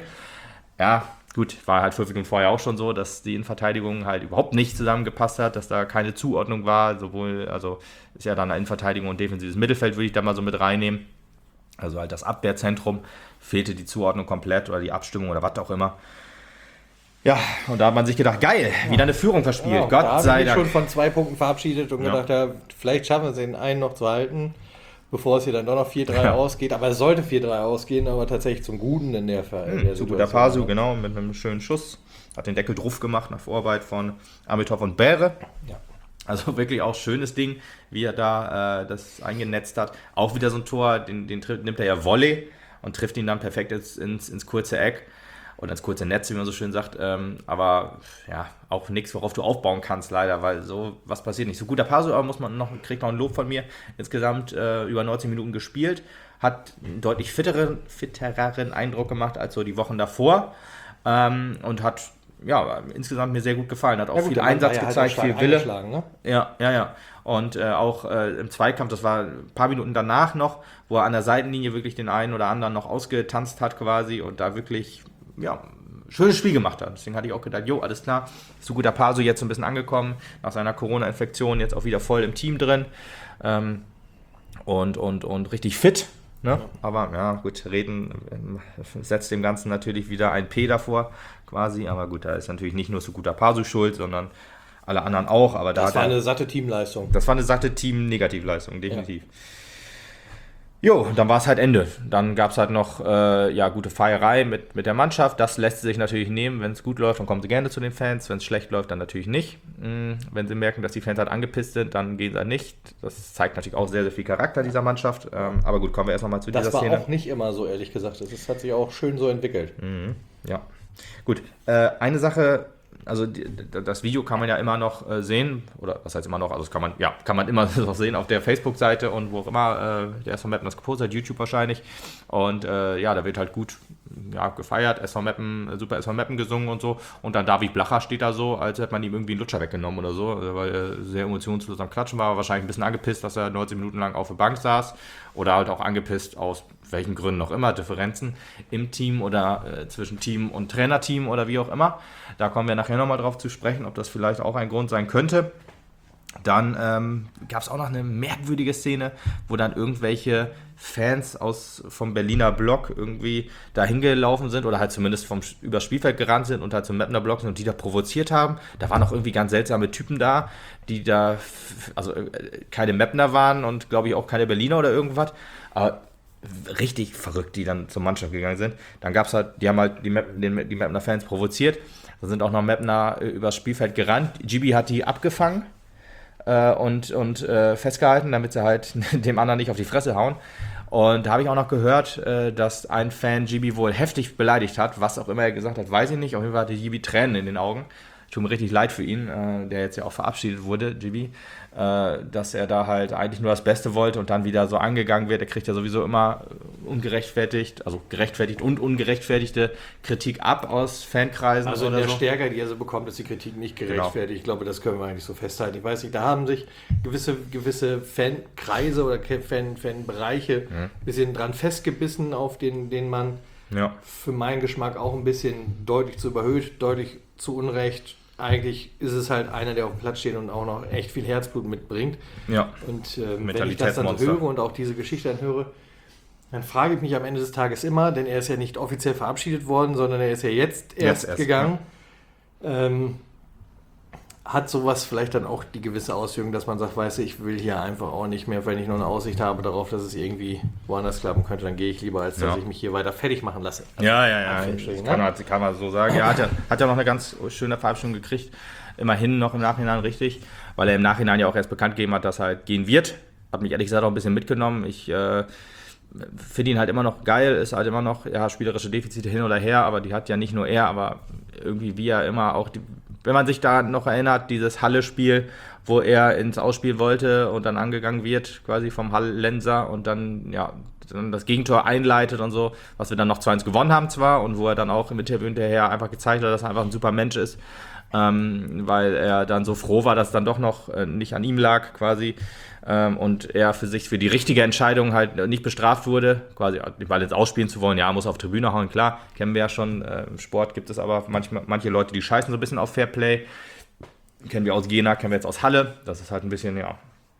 Ja, gut, war halt fünf Minuten vorher auch schon so, dass die Innenverteidigung halt überhaupt nicht zusammengepasst hat, dass da keine Zuordnung war, sowohl, also ist ja dann Innenverteidigung und defensives Mittelfeld, würde ich da mal so mit reinnehmen. Also halt das Abwehrzentrum, fehlte die Zuordnung komplett oder die Abstimmung oder was auch immer. Ja, und da hat man sich gedacht, geil, wieder eine Führung verspielt, ja, Gott da sei Dank. Ich schon von zwei Punkten verabschiedet und ja. gedacht, ja, vielleicht schaffen wir es, den einen noch zu halten, bevor es hier dann doch noch vier drei ja. ausgeht. Aber es sollte vier drei ausgehen, aber tatsächlich zum Guten in der Fall. Hm, zu guter Pasu, genau, mit einem schönen Schuss. Hat den Deckel drauf gemacht nach Vorarbeit von Amitov und Bäre. Ja. Also wirklich auch schönes Ding, wie er da äh, das eingenetzt hat. Auch wieder so ein Tor, den, den nimmt er ja Volley und trifft ihn dann perfekt ins, ins, ins kurze Eck. oder ins kurze Netz, wie man so schön sagt. Ähm, aber ja, auch nichts, worauf du aufbauen kannst, leider, weil so was passiert nicht. So guter Paso, aber muss man noch, kriegt noch ein Lob von mir. Insgesamt äh, über neunzig Minuten gespielt, hat einen deutlich fitteren, fittereren Eindruck gemacht als so die Wochen davor ähm, und hat ja, insgesamt mir sehr gut gefallen. Hat auch ja, gut, viel Einsatz gezeigt, halt viel Wille. Ne? Ja, ja, ja. Und äh, auch äh, im Zweikampf, das war ein paar Minuten danach noch, wo er an der Seitenlinie wirklich den einen oder anderen noch ausgetanzt hat quasi und da wirklich, ja, schönes Spiel gemacht hat. Deswegen hatte ich auch gedacht, jo, alles klar, so guter Paso jetzt so ein bisschen angekommen, nach seiner Corona-Infektion jetzt auch wieder voll im Team drin ähm, und, und, und richtig fit. Ne? Ja. Aber ja, gut, Reden äh, setzt dem Ganzen natürlich wieder ein P davor quasi, aber gut, da ist natürlich nicht nur so guter Paso schuld, sondern alle anderen auch. Aber da das war eine satte Teamleistung. Das war eine satte Team-Negativleistung, definitiv. Ja. Jo, dann war es halt Ende. Dann gab es halt noch äh, ja, gute Feierei mit, mit der Mannschaft. Das lässt sich natürlich nehmen. Wenn es gut läuft, dann kommen sie gerne zu den Fans. Wenn es schlecht läuft, dann natürlich nicht. Mhm. Wenn sie merken, dass die Fans halt angepisst sind, dann gehen sie halt nicht. Das zeigt natürlich auch sehr, sehr viel Charakter dieser Mannschaft. Ähm, aber gut, kommen wir erst nochmal zu das dieser Szene. Das war auch nicht immer so, ehrlich gesagt. Das hat sich auch schön so entwickelt. Mhm. Ja, gut. Äh, eine Sache... Also die, das Video kann man ja immer noch äh, sehen, oder was heißt immer noch, also das kann man, ja, kann man immer noch sehen auf der Facebook-Seite und wo auch immer, äh, der S V Meppen das gepostet hat, YouTube wahrscheinlich. Und äh, ja, da wird halt gut ja, gefeiert, S V Meppen, super S V Meppen gesungen und so. Und dann David Blacher steht da so, als hätte man ihm irgendwie einen Lutscher weggenommen oder so, weil er sehr emotionslos am Klatschen war, wahrscheinlich ein bisschen angepisst, dass er neunzig Minuten lang auf der Bank saß oder halt auch angepisst aus welchen Gründen auch immer, Differenzen im Team oder äh, zwischen Team und Trainerteam oder wie auch immer. Da kommen wir nachher nochmal drauf zu sprechen, ob das vielleicht auch ein Grund sein könnte. Dann ähm, gab es auch noch eine merkwürdige Szene, wo dann irgendwelche Fans aus, vom Berliner Block irgendwie da hingelaufen sind oder halt zumindest vom, übers Spielfeld gerannt sind und halt zum Mapner Block sind und die da provoziert haben. Da waren auch irgendwie ganz seltsame Typen da, die da, also äh, keine Mapner waren und glaube ich auch keine Berliner oder irgendwas, aber richtig verrückt, die dann zur Mannschaft gegangen sind. Dann gab es halt, die haben halt die, Map, den, die Mapner Fans provoziert. Da sind auch noch Mapner äh, übers Spielfeld gerannt. Gibi hat die abgefangen äh, und, und äh, festgehalten, damit sie halt dem anderen nicht auf die Fresse hauen. Und da habe ich auch noch gehört, äh, dass ein Fan Gibi wohl heftig beleidigt hat. Was auch immer er gesagt hat, weiß ich nicht. Auf jeden Fall hatte Gibi Tränen in den Augen. Tut mir richtig leid für ihn, äh, der jetzt ja auch verabschiedet wurde, Gibi, äh, dass er da halt eigentlich nur das Beste wollte und dann wieder so angegangen wird. Er kriegt ja sowieso immer ungerechtfertigt, also gerechtfertigt und ungerechtfertigte Kritik ab aus Fankreisen. Also in oder der so. Stärke, die er so bekommt, ist die Kritik nicht gerechtfertigt. Genau. Ich glaube, das können wir eigentlich so festhalten. Ich weiß nicht, da haben sich gewisse, gewisse Fankreise oder Fan, Fanbereiche ein mhm. bisschen dran festgebissen, auf den, den man ja. für meinen Geschmack auch ein bisschen deutlich zu überhöht, deutlich zu Unrecht. Eigentlich ist es halt einer, der auf dem Platz steht und auch noch echt viel Herzblut mitbringt. Ja. Und ähm, wenn ich das dann höre und auch diese Geschichte dann höre, dann frage ich mich am Ende des Tages immer, denn er ist ja nicht offiziell verabschiedet worden, sondern er ist ja jetzt erst, jetzt erst gegangen. Ja. Ähm, hat sowas vielleicht dann auch die gewisse Auswirkung, dass man sagt, weißt du, ich will hier einfach auch nicht mehr, wenn ich noch eine Aussicht habe darauf, dass es irgendwie woanders klappen könnte, dann gehe ich lieber, als dass ja. ich mich hier weiter fertig machen lasse. Also ja, ja, ja, das kann, man, kann man so sagen. Ja, hat ja, hat ja noch eine ganz schöne Verabschiedung gekriegt, immerhin noch im Nachhinein richtig, weil er im Nachhinein ja auch erst bekannt gegeben hat, dass er halt gehen wird. Hat mich ehrlich gesagt auch ein bisschen mitgenommen. Ich äh, finde ihn halt immer noch geil, ist halt immer noch, ja, spielerische Defizite hin oder her, aber die hat ja nicht nur er, aber irgendwie wie er immer auch die, wenn man sich da noch erinnert, dieses Halle-Spiel, wo er ins Ausspiel wollte und dann angegangen wird, quasi vom Hallenser und dann, ja, dann das Gegentor einleitet und so, was wir dann noch zwei eins gewonnen haben zwar und wo er dann auch im Interview hinterher einfach gezeigt hat, dass er einfach ein super Mensch ist, ähm, weil er dann so froh war, dass es dann doch noch äh, nicht an ihm lag quasi ähm, und er für sich für die richtige Entscheidung halt nicht bestraft wurde, quasi den Ball ins Ausspielen zu wollen, ja, muss auf Tribüne hauen, klar, kennen wir ja schon, äh, im Sport gibt es aber manchmal, manche Leute, die scheißen so ein bisschen auf Fairplay, kennen wir aus Jena, kennen wir jetzt aus Halle, das ist halt ein bisschen, ja,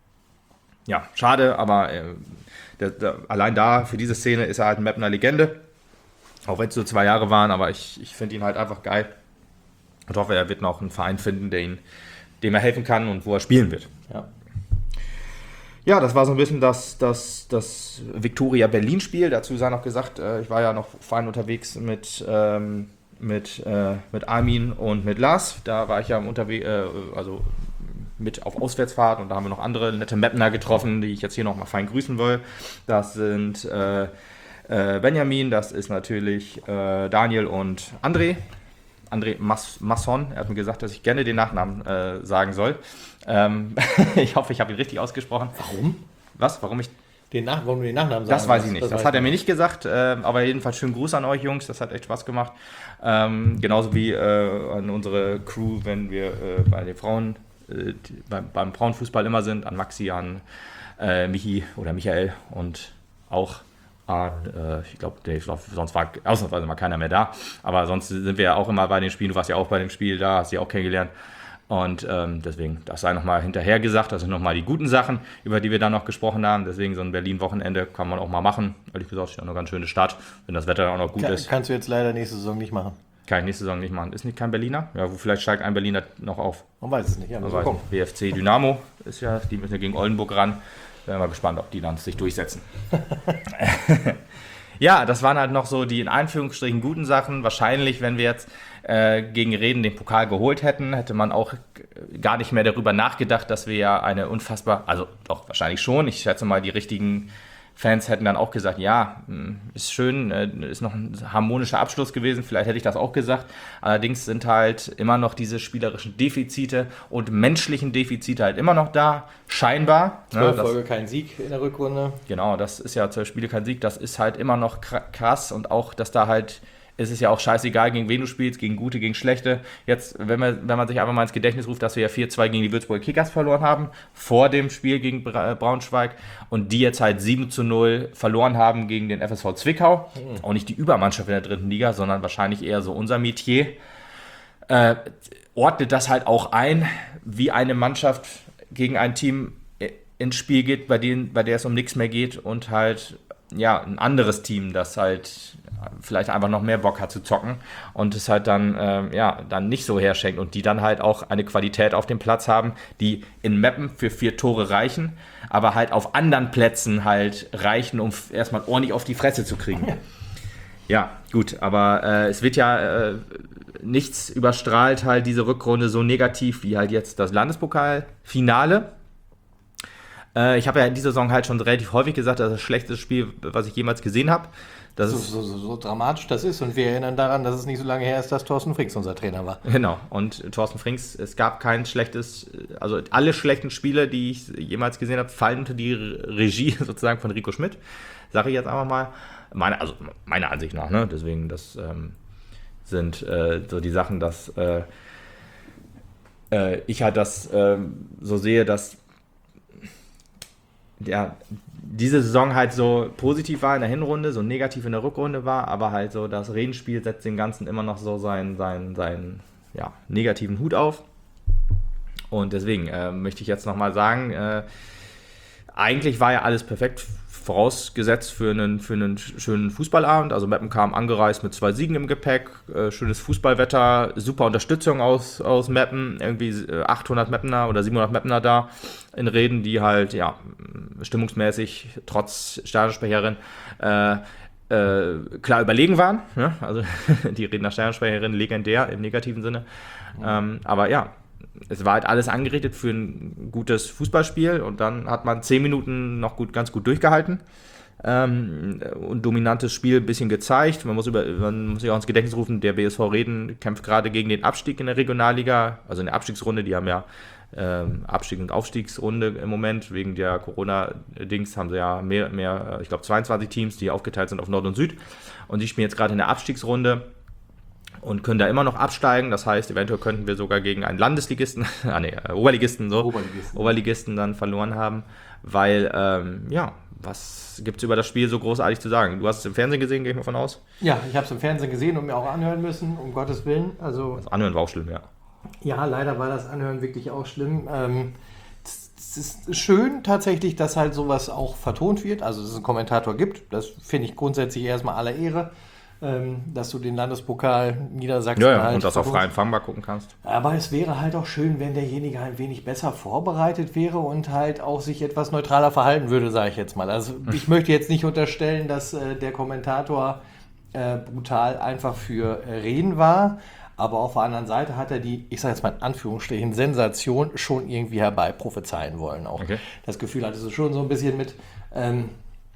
ja, schade, aber äh, der, der, allein da, für diese Szene ist er halt ein Mapner Legende, auch wenn es nur zwei Jahre waren, aber ich, ich finde ihn halt einfach geil und hoffe, er wird noch einen Verein finden, der ihn, dem er helfen kann und wo er spielen wird. Ja. Ja, das war so ein bisschen das, das, das Viktoria Berlin-Spiel. Dazu sei noch gesagt, äh, ich war ja noch fein unterwegs mit, ähm, mit, äh, mit Armin und mit Lars. Da war ich ja unterwegs, äh, also mit auf Auswärtsfahrt und da haben wir noch andere nette Mapner getroffen, die ich jetzt hier noch mal fein grüßen will. Das sind äh, äh, Benjamin, das ist natürlich äh, Daniel und André. André Mas- Masson, er hat mir gesagt, dass ich gerne den Nachnamen äh, sagen soll. Ähm, ich hoffe, ich habe ihn richtig ausgesprochen. Warum? Was? Warum ich... Den Nach- warum du den Nachnamen sagen Das weiß ich musst, nicht. Das, Das, weiß hat er ich mir nicht. nicht gesagt. Äh, aber jedenfalls schönen Gruß an euch, Jungs. Das hat echt Spaß gemacht. Ähm, genauso wie äh, an unsere Crew, wenn wir äh, bei den Frauen, äh, die, beim, beim Frauenfußball immer sind. An Maxi, an äh, Michi oder Michael und auch an, äh, ich glaube, glaub, sonst war ausnahmsweise mal keiner mehr da. Aber sonst sind wir ja auch immer bei den Spielen. Du warst ja auch bei dem Spiel da, hast sie auch kennengelernt. Und ähm, deswegen, das sei nochmal hinterher gesagt, das sind nochmal die guten Sachen, über die wir dann noch gesprochen haben. Deswegen so ein Berlin-Wochenende kann man auch mal machen. Ehrlich gesagt, ist ja noch eine ganz schöne Stadt, wenn das Wetter auch noch gut Kann, ist. kannst du jetzt leider nächste Saison nicht machen. Kann ich nächste Saison nicht machen. Ist nicht kein Berliner? Ja, wo vielleicht steigt ein Berliner noch auf. Man weiß es nicht. Ja, Man so weiß kommen. nicht. B F C Dynamo ist ja, die müssen ja gegen Oldenburg ran. Bin mal gespannt, ob die dann sich durchsetzen. Ja, das waren halt noch so die in Anführungsstrichen guten Sachen. Wahrscheinlich, wenn wir jetzt äh, gegen Reden den Pokal geholt hätten, hätte man auch g- gar nicht mehr darüber nachgedacht, dass wir ja eine unfassbar, also doch wahrscheinlich schon, ich schätze mal, die richtigen Fans hätten dann auch gesagt, ja, mh, ist schön, äh, ist noch ein harmonischer Abschluss gewesen, vielleicht hätte ich das auch gesagt. Allerdings sind halt immer noch diese spielerischen Defizite und menschlichen Defizite halt immer noch da, scheinbar. Zwölf Ne, das- Folge kein Sieg in der Rückrunde. Genau, das ist ja zwölf Spiele kein Sieg, das ist halt immer noch krass und auch, dass da halt, es ist ja auch scheißegal, gegen wen du spielst, gegen gute, gegen schlechte. Jetzt, wenn man, wenn man sich einfach mal ins Gedächtnis ruft, dass wir ja vier zwei gegen die Würzburger Kickers verloren haben, vor dem Spiel gegen Bra- Braunschweig und die jetzt halt sieben zu null verloren haben gegen den F S V Zwickau. Mhm. Auch nicht die Übermannschaft in der dritten Liga, sondern wahrscheinlich eher so unser Metier. Äh, ordnet das halt auch ein, wie eine Mannschaft gegen ein Team ins Spiel geht, bei denen, bei der es um nichts mehr geht und halt ja ein anderes Team, das halt vielleicht einfach noch mehr Bock hat zu zocken und es halt dann ähm, ja dann nicht so herschenkt und die dann halt auch eine Qualität auf dem Platz haben, die in Meppen für vier Tore reichen, aber halt auf anderen Plätzen halt reichen, um f- erstmal ordentlich auf die Fresse zu kriegen. Ja, ja gut, aber äh, es wird ja äh, nichts überstrahlt halt diese Rückrunde so negativ wie halt jetzt das Landespokalfinale. Ich habe ja in dieser Saison halt schon relativ häufig gesagt, das ist das schlechteste Spiel, was ich jemals gesehen habe. Das So, ist, so, so, so dramatisch das ist. Und wir erinnern daran, dass es nicht so lange her ist, dass Thorsten Frings unser Trainer war. genau, und Thorsten Frings, es gab kein schlechtes, also alle schlechten Spiele, die ich jemals gesehen habe, fallen unter die Regie sozusagen von Rico Schmidt, sage ich jetzt einfach mal. Meine, also meiner Ansicht nach, ne? Deswegen, das ähm, sind äh, so die Sachen, dass äh, äh, ich halt das äh, so sehe, dass ja, diese Saison halt so positiv war in der Hinrunde, so negativ in der Rückrunde war, aber halt so das Redenspiel setzt den Ganzen immer noch so seinen, seinen, seinen ja, negativen Hut auf. Und deswegen äh, möchte ich jetzt nochmal sagen, äh, eigentlich war ja alles perfekt vorausgesetzt für einen, für einen schönen Fußballabend. Also Meppen kam angereist mit zwei Siegen im Gepäck, äh, schönes Fußballwetter, super Unterstützung aus, aus Meppen, irgendwie äh, achthundert Meppener oder siebenhundert Meppener da in Reden, die halt ja stimmungsmäßig trotz Stadionsprecherin äh, äh, klar überlegen waren. Ne? Also die Redner Stadionsprecherin legendär im negativen Sinne. Mhm. Ähm, aber ja, es war halt alles angerichtet für ein gutes Fußballspiel und dann hat man zehn Minuten noch gut, ganz gut durchgehalten ähm, und dominantes Spiel ein bisschen gezeigt. Man muss, über, man muss sich auch ins Gedächtnis rufen, der B S V Reden kämpft gerade gegen den Abstieg in der Regionalliga, also in der Abstiegsrunde, die haben ja ähm, Abstieg- und Aufstiegsrunde im Moment, wegen der Corona-Dings haben sie ja mehr, mehr ich glaube zweiundzwanzig Teams, die aufgeteilt sind auf Nord und Süd und die spielen jetzt gerade in der Abstiegsrunde und können da immer noch absteigen. Das heißt, eventuell könnten wir sogar gegen einen Landesligisten, ah nee, Oberligisten so, Oberligisten. Oberligisten dann verloren haben, weil, ähm, ja, was gibt es über das Spiel so großartig zu sagen? Du hast es im Fernsehen gesehen, gehe ich mal von aus? Ja, ich habe es im Fernsehen gesehen und mir auch anhören müssen, um Gottes Willen. Also, Das Anhören war auch schlimm, ja. ja, leider war das Anhören wirklich auch schlimm. Ähm, es ist schön tatsächlich, dass halt sowas auch vertont wird, also dass es einen Kommentator gibt. Das finde ich grundsätzlich erstmal aller Ehre. Ähm, dass du den Landespokal Niedersachsen Ja, ja halt und das auch vertonst. frei empfangbar gucken kannst. Aber es wäre halt auch schön, wenn derjenige ein wenig besser vorbereitet wäre und halt auch sich etwas neutraler verhalten würde, sage ich jetzt mal. Also ich möchte jetzt nicht unterstellen, dass äh, der Kommentator äh, brutal einfach für äh, Reden war, aber auf der anderen Seite hat er die, ich sage jetzt mal in Anführungsstrichen, Sensation schon irgendwie herbei prophezeien wollen auch. Okay. Das Gefühl hattest du schon so ein bisschen mit... Ähm,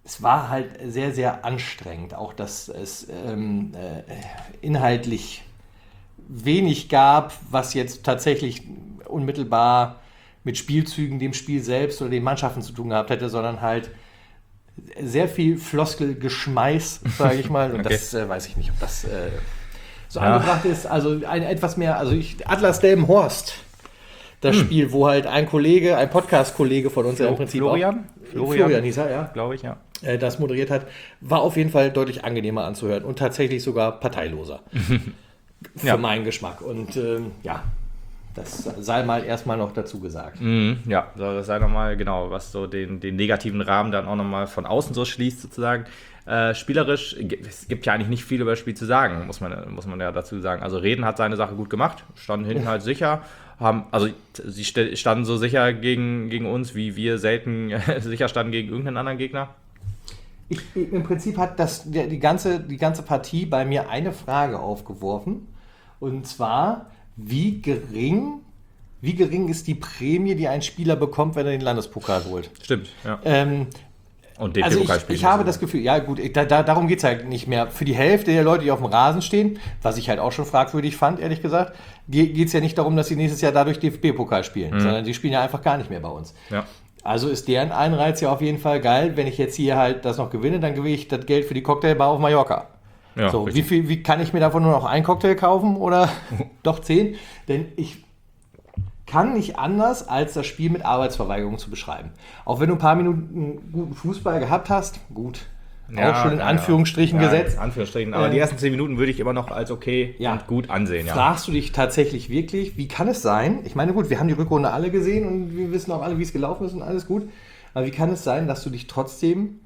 es war halt sehr, sehr anstrengend. Auch, dass es ähm, äh, inhaltlich wenig gab, was jetzt tatsächlich unmittelbar mit Spielzügen, dem Spiel selbst oder den Mannschaften zu tun gehabt hätte, sondern halt sehr viel Floskelgeschmeiß, sage ich mal. Und okay. das äh, weiß ich nicht, ob das äh, so ja. angebracht ist. Also ein etwas mehr, also ich, Atlas Delmenhorst, das hm. Spiel, wo halt ein Kollege, ein Podcast-Kollege von uns Flo, ja im Prinzip Florian? Auch, Florian, Florian hieß er, ja. Glaube ich, ja. Äh, das moderiert hat, war auf jeden Fall deutlich angenehmer anzuhören und tatsächlich sogar parteiloser. Für ja. meinen Geschmack. Und ähm, ja, das sei mal erstmal noch dazu gesagt. Mm, ja, das sei nochmal, genau, was so den, den negativen Rahmen dann auch nochmal von außen so schließt, sozusagen. Äh, spielerisch, es gibt ja eigentlich nicht viel über das Spiel zu sagen, muss man, muss man ja dazu sagen. Also Reden hat seine Sache gut gemacht, standen hinten halt sicher, haben, also sie standen so sicher gegen, gegen uns, wie wir selten sicher standen gegen irgendeinen anderen Gegner. Ich, im Prinzip hat das, die, ganze, die ganze Partie bei mir eine Frage aufgeworfen. Und zwar, wie gering, wie gering ist die Prämie, die ein Spieler bekommt, wenn er den Landespokal holt? Stimmt, ja. Ähm, Und den also ich, ich habe das Gefühl, ja gut, da, da, darum geht es halt nicht mehr. Für die Hälfte der Leute, die auf dem Rasen stehen, was ich halt auch schon fragwürdig fand, ehrlich gesagt, geht es ja nicht darum, dass sie nächstes Jahr dadurch D F B-Pokal spielen, mhm. sondern die spielen ja einfach gar nicht mehr bei uns. Ja. Also ist deren Anreiz ja auf jeden Fall geil. Wenn ich jetzt hier halt das noch gewinne, dann gewinne ich das Geld für die Cocktailbar auf Mallorca. Ja, so, wie, viel, wie kann ich mir davon nur noch einen Cocktail kaufen oder doch zehn? Denn ich kann nicht anders, als das Spiel mit Arbeitsverweigerung zu beschreiben. Auch wenn du ein paar Minuten guten Fußball gehabt hast, gut, ja, auch schon in ja, Anführungsstrichen ja. gesetzt. Ja, Anführungsstrichen, aber äh, die ersten zehn Minuten würde ich immer noch als okay ja. und gut ansehen. Ja. Fragst du dich tatsächlich wirklich, wie kann es sein? Ich meine, gut, wir haben die Rückrunde alle gesehen und wir wissen auch alle, wie es gelaufen ist und alles gut. Aber wie kann es sein, dass du dich trotzdem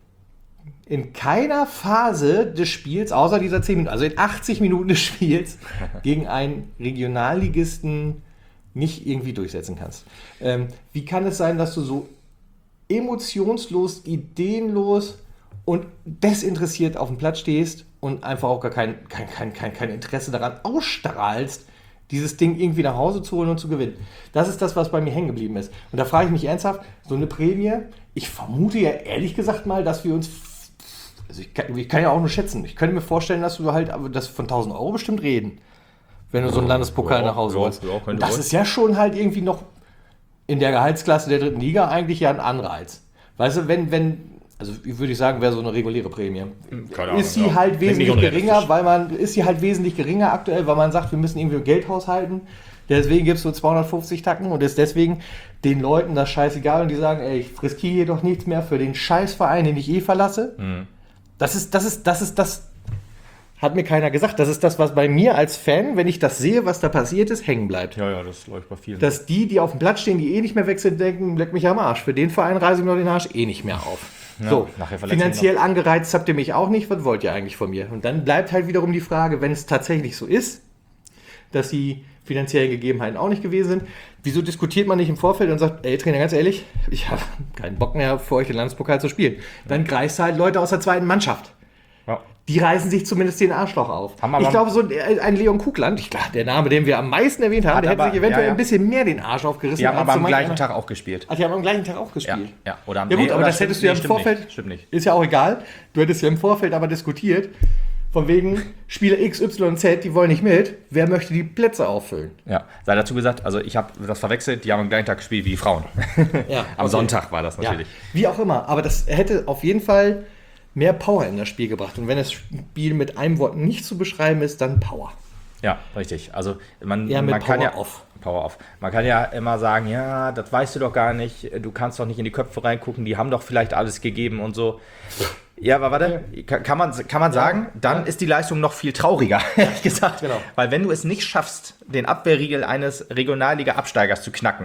in keiner Phase des Spiels, außer dieser zehn Minuten, also in achtzig Minuten des Spiels, gegen einen Regionalligisten nicht irgendwie durchsetzen kannst? Ähm, wie kann es sein, dass du so emotionslos, ideenlos und desinteressiert auf dem Platz stehst und einfach auch gar kein, kein, kein, kein, kein Interesse daran ausstrahlst, dieses Ding irgendwie nach Hause zu holen und zu gewinnen? Das ist das, was bei mir hängen geblieben ist. Und da frage ich mich ernsthaft, so eine Prämie, ich vermute ja ehrlich gesagt mal, dass wir uns, also ich kann, ich kann ja auch nur schätzen, ich könnte mir vorstellen, dass du halt das von tausend Euro bestimmt reden, wenn du so einen Landespokal ja, nach Hause ja, holst. Ja, und das ist ja schon halt irgendwie noch in der Gehaltsklasse der dritten Liga eigentlich ja ein Anreiz. Weißt du, wenn, wenn, also würde ich sagen, wäre so eine reguläre Prämie. Keine Ahnung, ist sie ja. halt wesentlich geringer, weil man, ist sie halt wesentlich geringer aktuell, weil man sagt, wir müssen irgendwie Geld haushalten. Deswegen gibt es so zweihundertfünfzig Tacken und ist deswegen den Leuten das scheißegal und die sagen, ey, ich riskiere hier doch nichts mehr für den Scheißverein, den ich eh verlasse. Mhm. Das ist, das ist, das ist das, hat mir keiner gesagt. Das ist das, was bei mir als Fan, wenn ich das sehe, was da passiert ist, hängen bleibt. Ja, ja, das läuft bei vielen. Dass die, die auf dem Platz stehen, die eh nicht mehr wechseln, denken, leck mich am Arsch. Für den Verein reise ich mir den Arsch eh nicht mehr auf. Ja, so, finanziell angereizt habt ihr mich auch nicht. Was wollt ihr eigentlich von mir? Und dann bleibt halt wiederum die Frage, wenn es tatsächlich so ist, dass die finanziellen Gegebenheiten auch nicht gewesen sind, wieso diskutiert man nicht im Vorfeld und sagt, ey Trainer, ganz ehrlich, ich habe keinen Bock mehr, für euch den Landespokal zu spielen. Dann greifst du halt Leute aus der zweiten Mannschaft. Ja. Die reißen sich zumindest den Arschloch auf. Ich glaube, so ein Leon Kugland, ich glaube, der Name, den wir am meisten erwähnt haben, der hätte sich eventuell ja, ja. ein bisschen mehr den Arsch aufgerissen. Die haben aber am gleichen Tag auch gespielt. Ach, die haben am gleichen Tag auch gespielt. Ja, ja. Oder am ja gut, nee, aber das hättest du ja im Vorfeld, nicht. Stimmt nicht. Ist ja auch egal, du hättest ja im Vorfeld aber diskutiert, von wegen Spieler X, Y, Z, die wollen nicht mit, wer möchte die Plätze auffüllen? Ja, sei dazu gesagt, also ich habe das verwechselt, die haben am gleichen Tag gespielt wie die Frauen. Ja, am okay. Sonntag war das natürlich. Ja. Wie auch immer, aber das hätte auf jeden Fall mehr Power in das Spiel gebracht. Und wenn das Spiel mit einem Wort nicht zu beschreiben ist, dann Power. Ja, richtig. Also man, ja, man kann Power ja off. Power off. Man kann ja immer sagen, ja, das weißt du doch gar nicht, du kannst doch nicht in die Köpfe reingucken, die haben doch vielleicht alles gegeben und so. Ja, aber warte, kann man, kann man sagen, ja, dann ja. ist die Leistung noch viel trauriger, ehrlich gesagt. Genau. Weil wenn du es nicht schaffst, den Abwehrriegel eines Regionalliga-Absteigers zu knacken,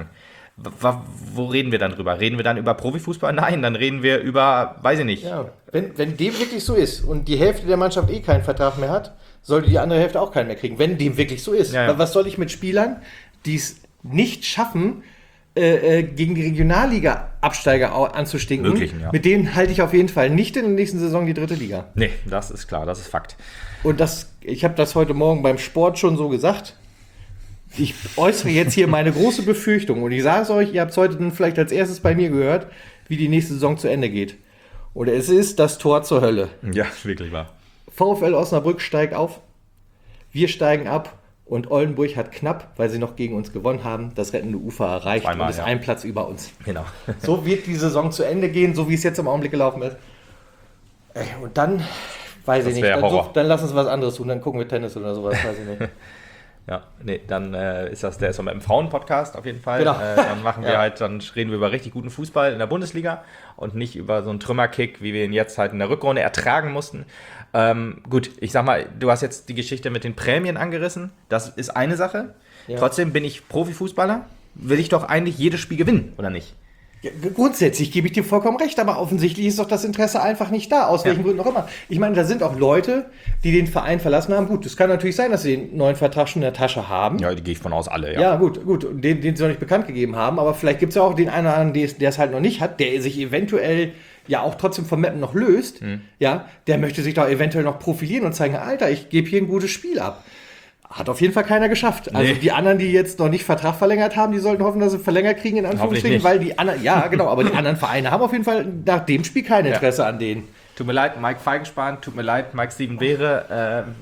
wo reden wir dann drüber? Reden wir dann über Profifußball? Nein, dann reden wir über, weiß ich nicht. Ja, wenn, wenn dem wirklich so ist und die Hälfte der Mannschaft eh keinen Vertrag mehr hat, sollte die andere Hälfte auch keinen mehr kriegen. Wenn dem wirklich so ist. Ja, ja. Was soll ich mit Spielern, die es nicht schaffen, äh, gegen die Regionalliga-Absteiger anzustinken? Möglichen, ja. Mit denen halte ich auf jeden Fall nicht in der nächsten Saison die dritte Liga. Nee, das ist klar, das ist Fakt. Und das, ich habe das heute Morgen beim Sport schon so gesagt. Ich äußere jetzt hier meine große Befürchtung und ich sage es euch, ihr habt es heute dann vielleicht als erstes bei mir gehört, wie die nächste Saison zu Ende geht. Oder es ist das Tor zur Hölle. Ja, wirklich wahr. VfL Osnabrück steigt auf, wir steigen ab und Oldenburg hat knapp, weil sie noch gegen uns gewonnen haben, das rettende Ufer erreicht Zweimal, und ist ja. ein Platz über uns. Genau. So wird die Saison zu Ende gehen, so wie es jetzt im Augenblick gelaufen ist. Ey, und dann, weiß Das ich nicht, wär dann, Horror. so, dann lass uns was anderes tun, dann gucken wir Tennis oder sowas, weiß ich nicht. Ja, nee, dann äh, ist das der ist mit dem Frauen-Podcast auf jeden Fall. Genau. Äh, dann machen wir Ja. halt, dann reden wir über richtig guten Fußball in der Bundesliga und nicht über so einen Trümmerkick, wie wir ihn jetzt halt in der Rückrunde ertragen mussten. Ähm, gut, ich sag mal, du hast jetzt die Geschichte mit den Prämien angerissen. Das ist eine Sache. Ja. Trotzdem bin ich Profifußballer. Will ich doch eigentlich jedes Spiel gewinnen, oder nicht? Ja, grundsätzlich gebe ich dir vollkommen recht, aber offensichtlich ist doch das Interesse einfach nicht da, aus welchen Ja. Gründen auch immer. Ich meine, da sind auch Leute, die den Verein verlassen haben. Gut, es kann natürlich sein, dass sie den neuen Vertrag schon in der Tasche haben. Ja, die gehe ich von aus, alle, Ja, gut, gut. Und Den, den sie noch nicht bekannt gegeben haben. Aber vielleicht gibt es ja auch den einen oder anderen, der es- der es halt noch nicht hat, der sich eventuell ja auch trotzdem vom Mappen noch löst. Mhm. Ja, der möchte sich doch eventuell noch profilieren und zeigen, Alter, ich gebe hier ein gutes Spiel ab. Hat auf jeden Fall keiner geschafft. Also Nee. die anderen, die jetzt noch nicht Vertrag verlängert haben, die sollten hoffen, dass sie verlängert kriegen, in Anführungsstrichen, nicht. weil die anderen, ja genau, aber die anderen Vereine haben auf jeden Fall nach dem Spiel kein Interesse an denen. Tut mir leid, Mike Feigenspahn, tut mir leid, Mike Steven Beere. Äh,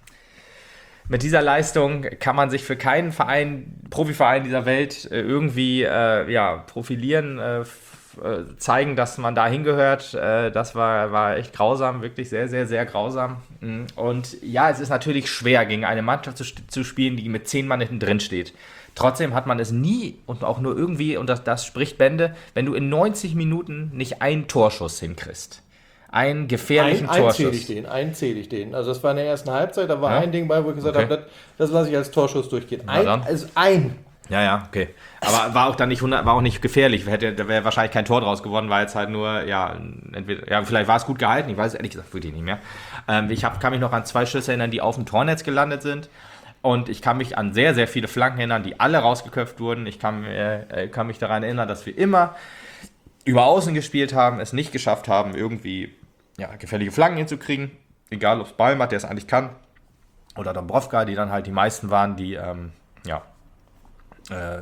mit dieser Leistung kann man sich für keinen Verein, Profiverein dieser Welt äh, irgendwie äh, ja, profilieren, äh, f- äh, zeigen, dass man da hingehört. Äh, das war, war echt grausam, wirklich sehr, sehr, sehr grausam. Mm, Und ja, es ist natürlich schwer, gegen eine Mannschaft zu, zu spielen, die mit zehn Mann hinten drin steht. Trotzdem hat man es nie und auch nur irgendwie, und das, das spricht Bände, wenn du in neunzig Minuten nicht einen Torschuss hinkriegst. Einen gefährlichen Ein, einen zähle Torschuss. ich den, einen zähle ich den. Also das war in der ersten Halbzeit, da war Ja? ein Ding bei, wo ich gesagt Okay. habe, das, das lasse ich als Torschuss durchgehen. Na Ein, dann. also ein. Ja, ja, okay. Aber war auch dann nicht hundert, war auch nicht gefährlich. Hätte, da wäre wahrscheinlich kein Tor draus geworden, war jetzt halt nur, ja, entweder, ja, vielleicht war es gut gehalten, ich weiß es ehrlich gesagt wirklich nicht mehr. Ähm, ich hab, kann mich noch an zwei Schüsse erinnern, die auf dem Tornetz gelandet sind. Und ich kann mich an sehr, sehr viele Flanken erinnern, die alle rausgeköpft wurden. Ich kann, äh, kann mich daran erinnern, dass wir immer über Außen gespielt haben, es nicht geschafft haben, irgendwie ja, gefährliche Flanken hinzukriegen. Egal, ob es Ballmatt, der es eigentlich kann, oder Dombrovka, die dann halt die meisten waren, die, ähm, ja, äh,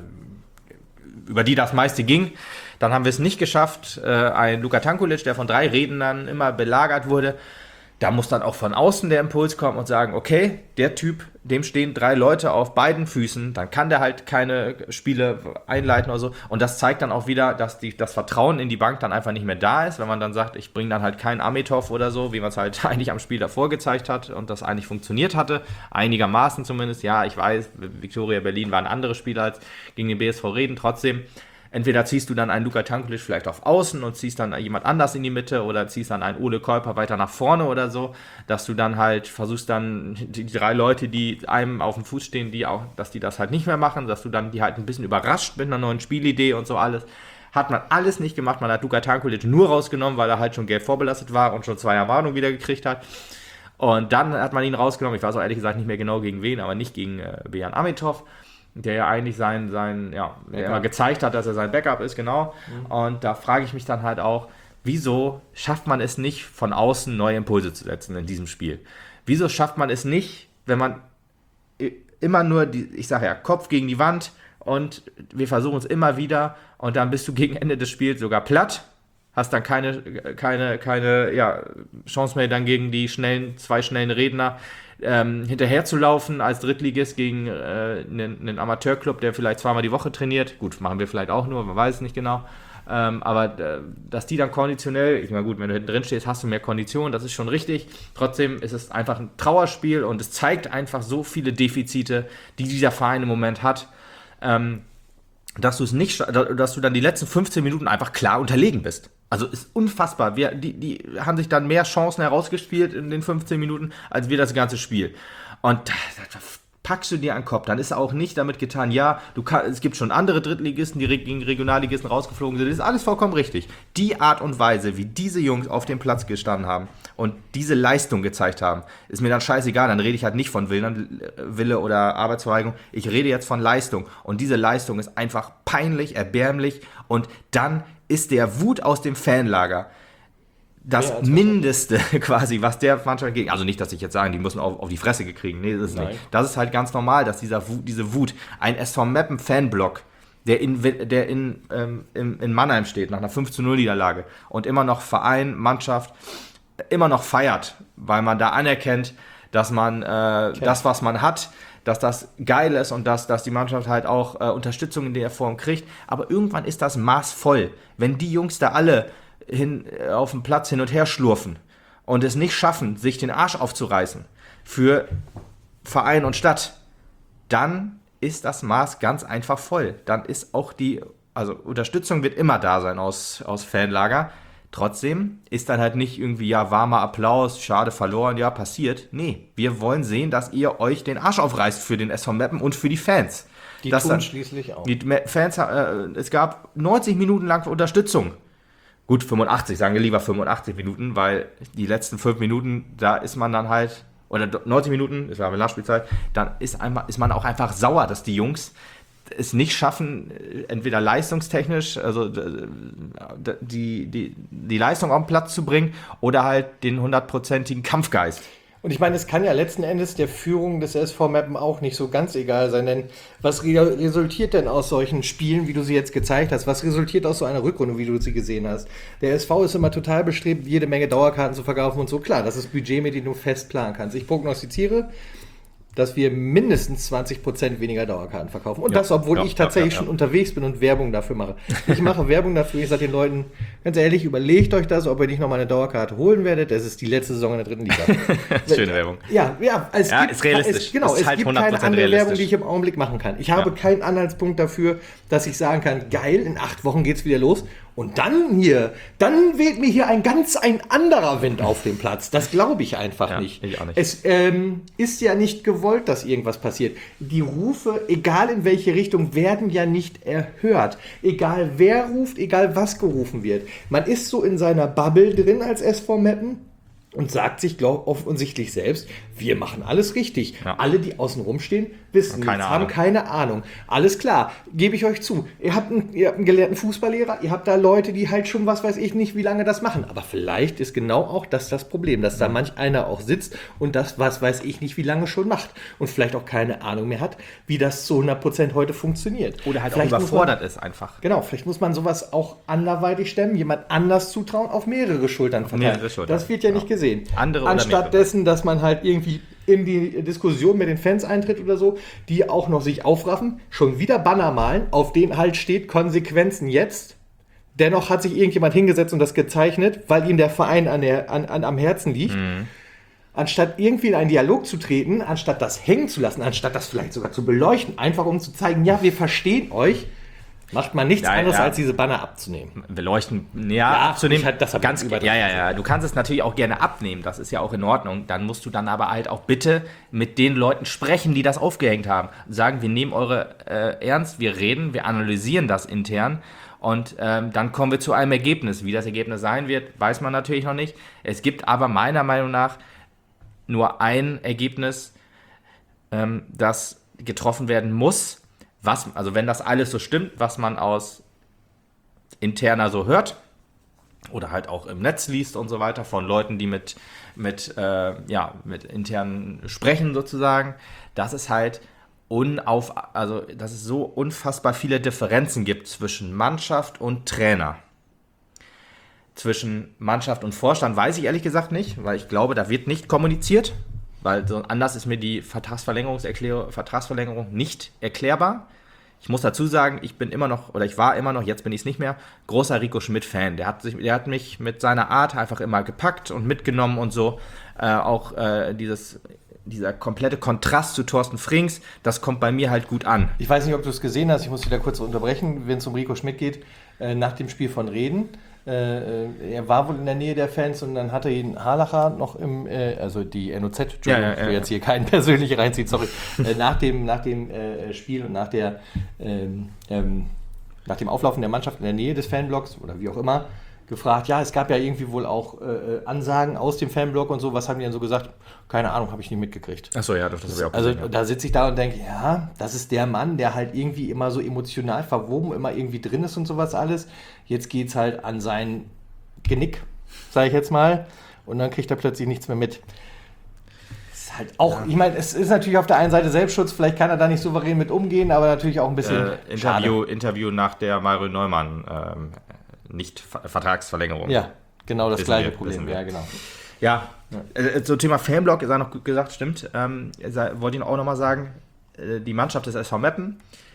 über die das meiste ging. Dann haben wir es nicht geschafft, äh, ein Luka Tankulic, der von drei Rednern immer belagert wurde. Da muss dann auch von außen der Impuls kommen und sagen, okay, der Typ, dem stehen drei Leute auf beiden Füßen, dann kann der halt keine Spiele einleiten oder so. Und das zeigt dann auch wieder, dass die, das Vertrauen in die Bank dann einfach nicht mehr da ist, wenn man dann sagt, ich bringe dann halt keinen Amitov oder so, wie man es halt eigentlich am Spiel davor gezeigt hat und das eigentlich funktioniert hatte. Einigermaßen zumindest. Ja, ich weiß, Viktoria Berlin waren andere Spieler als gegen den B S V Reden. Trotzdem, entweder ziehst du dann einen Luka Tankulic vielleicht auf Außen und ziehst dann jemand anders in die Mitte oder ziehst dann einen Ole Kuiper weiter nach vorne oder so, dass du dann halt versuchst dann die drei Leute, die einem auf dem Fuß stehen, die auch, dass die das halt nicht mehr machen, dass du dann die halt ein bisschen überrascht mit einer neuen Spielidee und so alles. Hat man alles nicht gemacht, man hat Luka Tankulic nur rausgenommen, weil er halt schon gelb vorbelastet war und schon zwei Ermahnungen wieder gekriegt hat. Und dann hat man ihn rausgenommen, ich weiß auch ehrlich gesagt nicht mehr genau gegen wen, aber nicht gegen äh, Bejan Amitov, der ja eigentlich sein, sein ja, der immer gezeigt hat, dass er sein Backup ist, genau. Mhm. Und da frage ich mich dann halt auch, wieso schafft man es nicht, von außen neue Impulse zu setzen in diesem Spiel? Wieso schafft man es nicht, wenn man immer nur, die, ich sage ja, Kopf gegen die Wand und wir versuchen es immer wieder und dann bist du gegen Ende des Spiels sogar platt, hast dann keine, keine, keine ja, Chance mehr dann gegen die schnellen, zwei schnellen Redner ähm, hinterher zu laufen als Drittligist gegen äh, einen, einen Amateurclub, der vielleicht zweimal die Woche trainiert. Gut, machen wir vielleicht auch nur, man weiß es nicht genau. Ähm, aber äh, dass die dann konditionell, ich meine gut, wenn du hinten drin stehst, hast du mehr Kondition, das ist schon richtig. Trotzdem ist es einfach ein Trauerspiel und es zeigt einfach so viele Defizite, die dieser Verein im Moment hat. Ähm, dass du es nicht, dass du dann die letzten fünfzehn Minuten einfach klar unterlegen bist. Also ist unfassbar. Wir, die, die haben sich dann mehr Chancen herausgespielt in den fünfzehn Minuten, als wir das ganze Spiel. Und da, da packst du dir an den Kopf. Dann ist auch nicht damit getan, ja, du kann, es gibt schon andere Drittligisten, die gegen Regionalligisten rausgeflogen sind. Das ist alles vollkommen richtig. Die Art und Weise, wie diese Jungs auf dem Platz gestanden haben und diese Leistung gezeigt haben, ist mir dann scheißegal. Dann rede ich halt nicht von Willen, Wille oder Arbeitsverweigerung. Ich rede jetzt von Leistung. Und diese Leistung ist einfach peinlich, erbärmlich. Und dann ist der Wut aus dem Fanlager das ja, Mindeste quasi, was der Mannschaft gegen, also nicht, dass ich jetzt sagen, die müssen auf, auf die Fresse gekriegen, nee, das ist Nein. nicht. Das ist halt ganz normal, dass dieser Wut, diese Wut, ein S V Meppen Fanblock, der in, der in, ähm, in, in Mannheim steht, nach einer fünf zu null Niederlage und immer noch Verein, Mannschaft, immer noch feiert, weil man da anerkennt, dass man äh, okay. das, was man hat, dass das geil ist und dass, dass die Mannschaft halt auch äh, Unterstützung in der Form kriegt. Aber irgendwann ist das Maß voll. Wenn die Jungs da alle hin, äh, auf dem Platz hin und her schlurfen und es nicht schaffen, sich den Arsch aufzureißen für Verein und Stadt, dann ist das Maß ganz einfach voll. Dann ist auch die, also Unterstützung wird immer da sein aus, aus Fanlager. Trotzdem ist dann halt nicht irgendwie, ja, warmer Applaus, schade verloren, ja, passiert. Nee, wir wollen sehen, dass ihr euch den Arsch aufreißt für den S V Meppen und für die Fans. Die das tun dann, schließlich auch. Die Fans, äh, es gab neunzig Minuten lang Unterstützung. Gut, fünfundachtzig, sagen wir lieber fünfundachtzig Minuten, weil die letzten fünf Minuten, da ist man dann halt, oder neunzig Minuten, das war eine Nachspielzeit, dann ist, einfach, ist man auch einfach sauer, dass die Jungs es nicht schaffen, entweder leistungstechnisch, also die, die, die Leistung auf den Platz zu bringen oder halt den hundertprozentigen Kampfgeist. Und ich meine, es kann ja letzten Endes der Führung des S V Meppen auch nicht so ganz egal sein, denn was re- resultiert denn aus solchen Spielen, wie du sie jetzt gezeigt hast? Was resultiert aus so einer Rückrunde, wie du sie gesehen hast? Der S V ist immer total bestrebt, jede Menge Dauerkarten zu verkaufen und so. Klar, das ist Budget, mit dem du fest planen kannst. Ich prognostiziere, dass wir mindestens zwanzig Prozent weniger Dauerkarten verkaufen. Und ja, das, obwohl ja, ich tatsächlich ja, ja, ja. schon unterwegs bin und Werbung dafür mache. Ich mache Werbung dafür, ich sage den Leuten, ganz ehrlich, überlegt euch das, ob ihr nicht nochmal eine Dauerkarte holen werdet. Das ist die letzte Saison in der dritten Liga. Schöne Werbung. Ja, ja, es ja gibt, ist realistisch. Es, genau, ist es halt gibt keine andere Werbung, die ich im Augenblick machen kann. Ich habe ja. keinen Anhaltspunkt dafür, dass ich sagen kann, geil, in acht Wochen geht's wieder los. Und dann hier, dann weht mir hier ein ganz ein anderer Wind auf dem Platz. Das glaube ich einfach ja, nicht. Ich auch nicht. Es ähm, ist ja nicht gewollt, dass irgendwas passiert. Die Rufe, egal in welche Richtung, werden ja nicht erhört. Egal wer ruft, egal was gerufen wird. Man ist so in seiner Bubble drin als S V Meppen und sagt sich, glaube ich, offensichtlich selbst, wir machen alles richtig. Ja. Alle, die außen rumstehen, wissen nichts, haben keine Ahnung. Alles klar, gebe ich euch zu. Ihr habt, einen, ihr habt einen gelehrten Fußballlehrer, ihr habt da Leute, die halt schon, was weiß ich nicht, wie lange das machen. Aber vielleicht ist genau auch das das Problem, dass da manch einer auch sitzt und das, was weiß ich nicht, wie lange schon macht. Und vielleicht auch keine Ahnung mehr hat, wie das zu hundert Prozent heute funktioniert. Oder halt vielleicht auch überfordert man, ist einfach. Genau, vielleicht muss man sowas auch anderweitig stemmen, jemand anders zutrauen, auf mehrere Schultern verteilen. Mehrere Schultern. Das wird ja, ja nicht gesehen. Andere Anstatt dessen, dass man halt irgendwie in die Diskussion mit den Fans eintritt oder so, die auch noch sich aufraffen, schon wieder Banner malen, auf denen halt steht Konsequenzen jetzt. Dennoch hat sich irgendjemand hingesetzt und das gezeichnet, weil ihm der Verein an der, an, an, am Herzen liegt. Mhm. Anstatt irgendwie in einen Dialog zu treten, anstatt das hängen zu lassen, anstatt das vielleicht sogar zu beleuchten, einfach um zu zeigen, ja, wir verstehen euch, macht man nichts ja, anderes, ja. als diese Banner abzunehmen. Beleuchten, ja, ja abzunehmen. Halt, das ganz ja, ja, ja. Du kannst es natürlich auch gerne abnehmen, das ist ja auch in Ordnung. Dann musst du dann aber halt auch bitte mit den Leuten sprechen, die das aufgehängt haben. Sagen, wir nehmen eure äh, ernst, wir reden, wir analysieren das intern und ähm, dann kommen wir zu einem Ergebnis. Wie das Ergebnis sein wird, weiß man natürlich noch nicht. Es gibt aber meiner Meinung nach nur ein Ergebnis, ähm, das getroffen werden muss. Was, also wenn das alles so stimmt, was man aus interner so hört oder halt auch im Netz liest und so weiter von Leuten, die mit, mit, äh, ja, mit internen sprechen sozusagen, dass es halt unauf, also dass es so unfassbar viele Differenzen gibt zwischen Mannschaft und Trainer. Zwischen Mannschaft und Vorstand weiß ich ehrlich gesagt nicht, weil ich glaube, da wird nicht kommuniziert. Weil so anders ist mir die Vertragsverlängerungserklärung, Vertragsverlängerung nicht erklärbar. Ich muss dazu sagen, ich bin immer noch, oder ich war immer noch, jetzt bin ich es nicht mehr, großer Rico Schmidt-Fan. Der hat, sich, der hat mich mit seiner Art einfach immer gepackt und mitgenommen und so. Äh, auch äh, dieses, dieser komplette Kontrast zu Thorsten Frings, das kommt bei mir halt gut an. Ich weiß nicht, ob du es gesehen hast, ich muss dich da kurz unterbrechen, wenn es um Rico Schmidt geht, äh, nach dem Spiel von Reden. Äh, er war wohl in der Nähe der Fans und dann hatte ihn Harlacher noch im, äh, also die N O Z, Entschuldigung, ja, ja, ja, ich will jetzt hier keinen persönlich reinziehen, sorry, äh, nach dem, nach dem äh, Spiel und nach der ähm, ähm, nach dem Auflaufen der Mannschaft in der Nähe des Fanblocks oder wie auch immer, gefragt, ja, es gab ja irgendwie wohl auch äh, Ansagen aus dem Fanblock und so, was haben die denn so gesagt? Keine Ahnung, habe ich nicht mitgekriegt. Achso, ja, das, das habe ich auch Also gesehen, ja. Da sitze ich da und denke, ja, das ist der Mann, der halt irgendwie immer so emotional verwoben, immer irgendwie drin ist und sowas alles. Jetzt geht es halt an sein Genick, sage ich jetzt mal, und dann kriegt er plötzlich nichts mehr mit. halt auch, ja. Ich meine, es ist natürlich auf der einen Seite Selbstschutz, vielleicht kann er da nicht souverän mit umgehen, aber natürlich auch ein bisschen äh, Interview, Interview nach der Mario Neumann ähm, nicht Vertragsverlängerung. Ja, genau das wissen gleiche wir, Problem, ja genau. Ja, ja. Äh, zum Thema Fanblock ist er noch gesagt, stimmt, ähm, wollte ich auch nochmal sagen, äh, die Mannschaft des S V Meppen,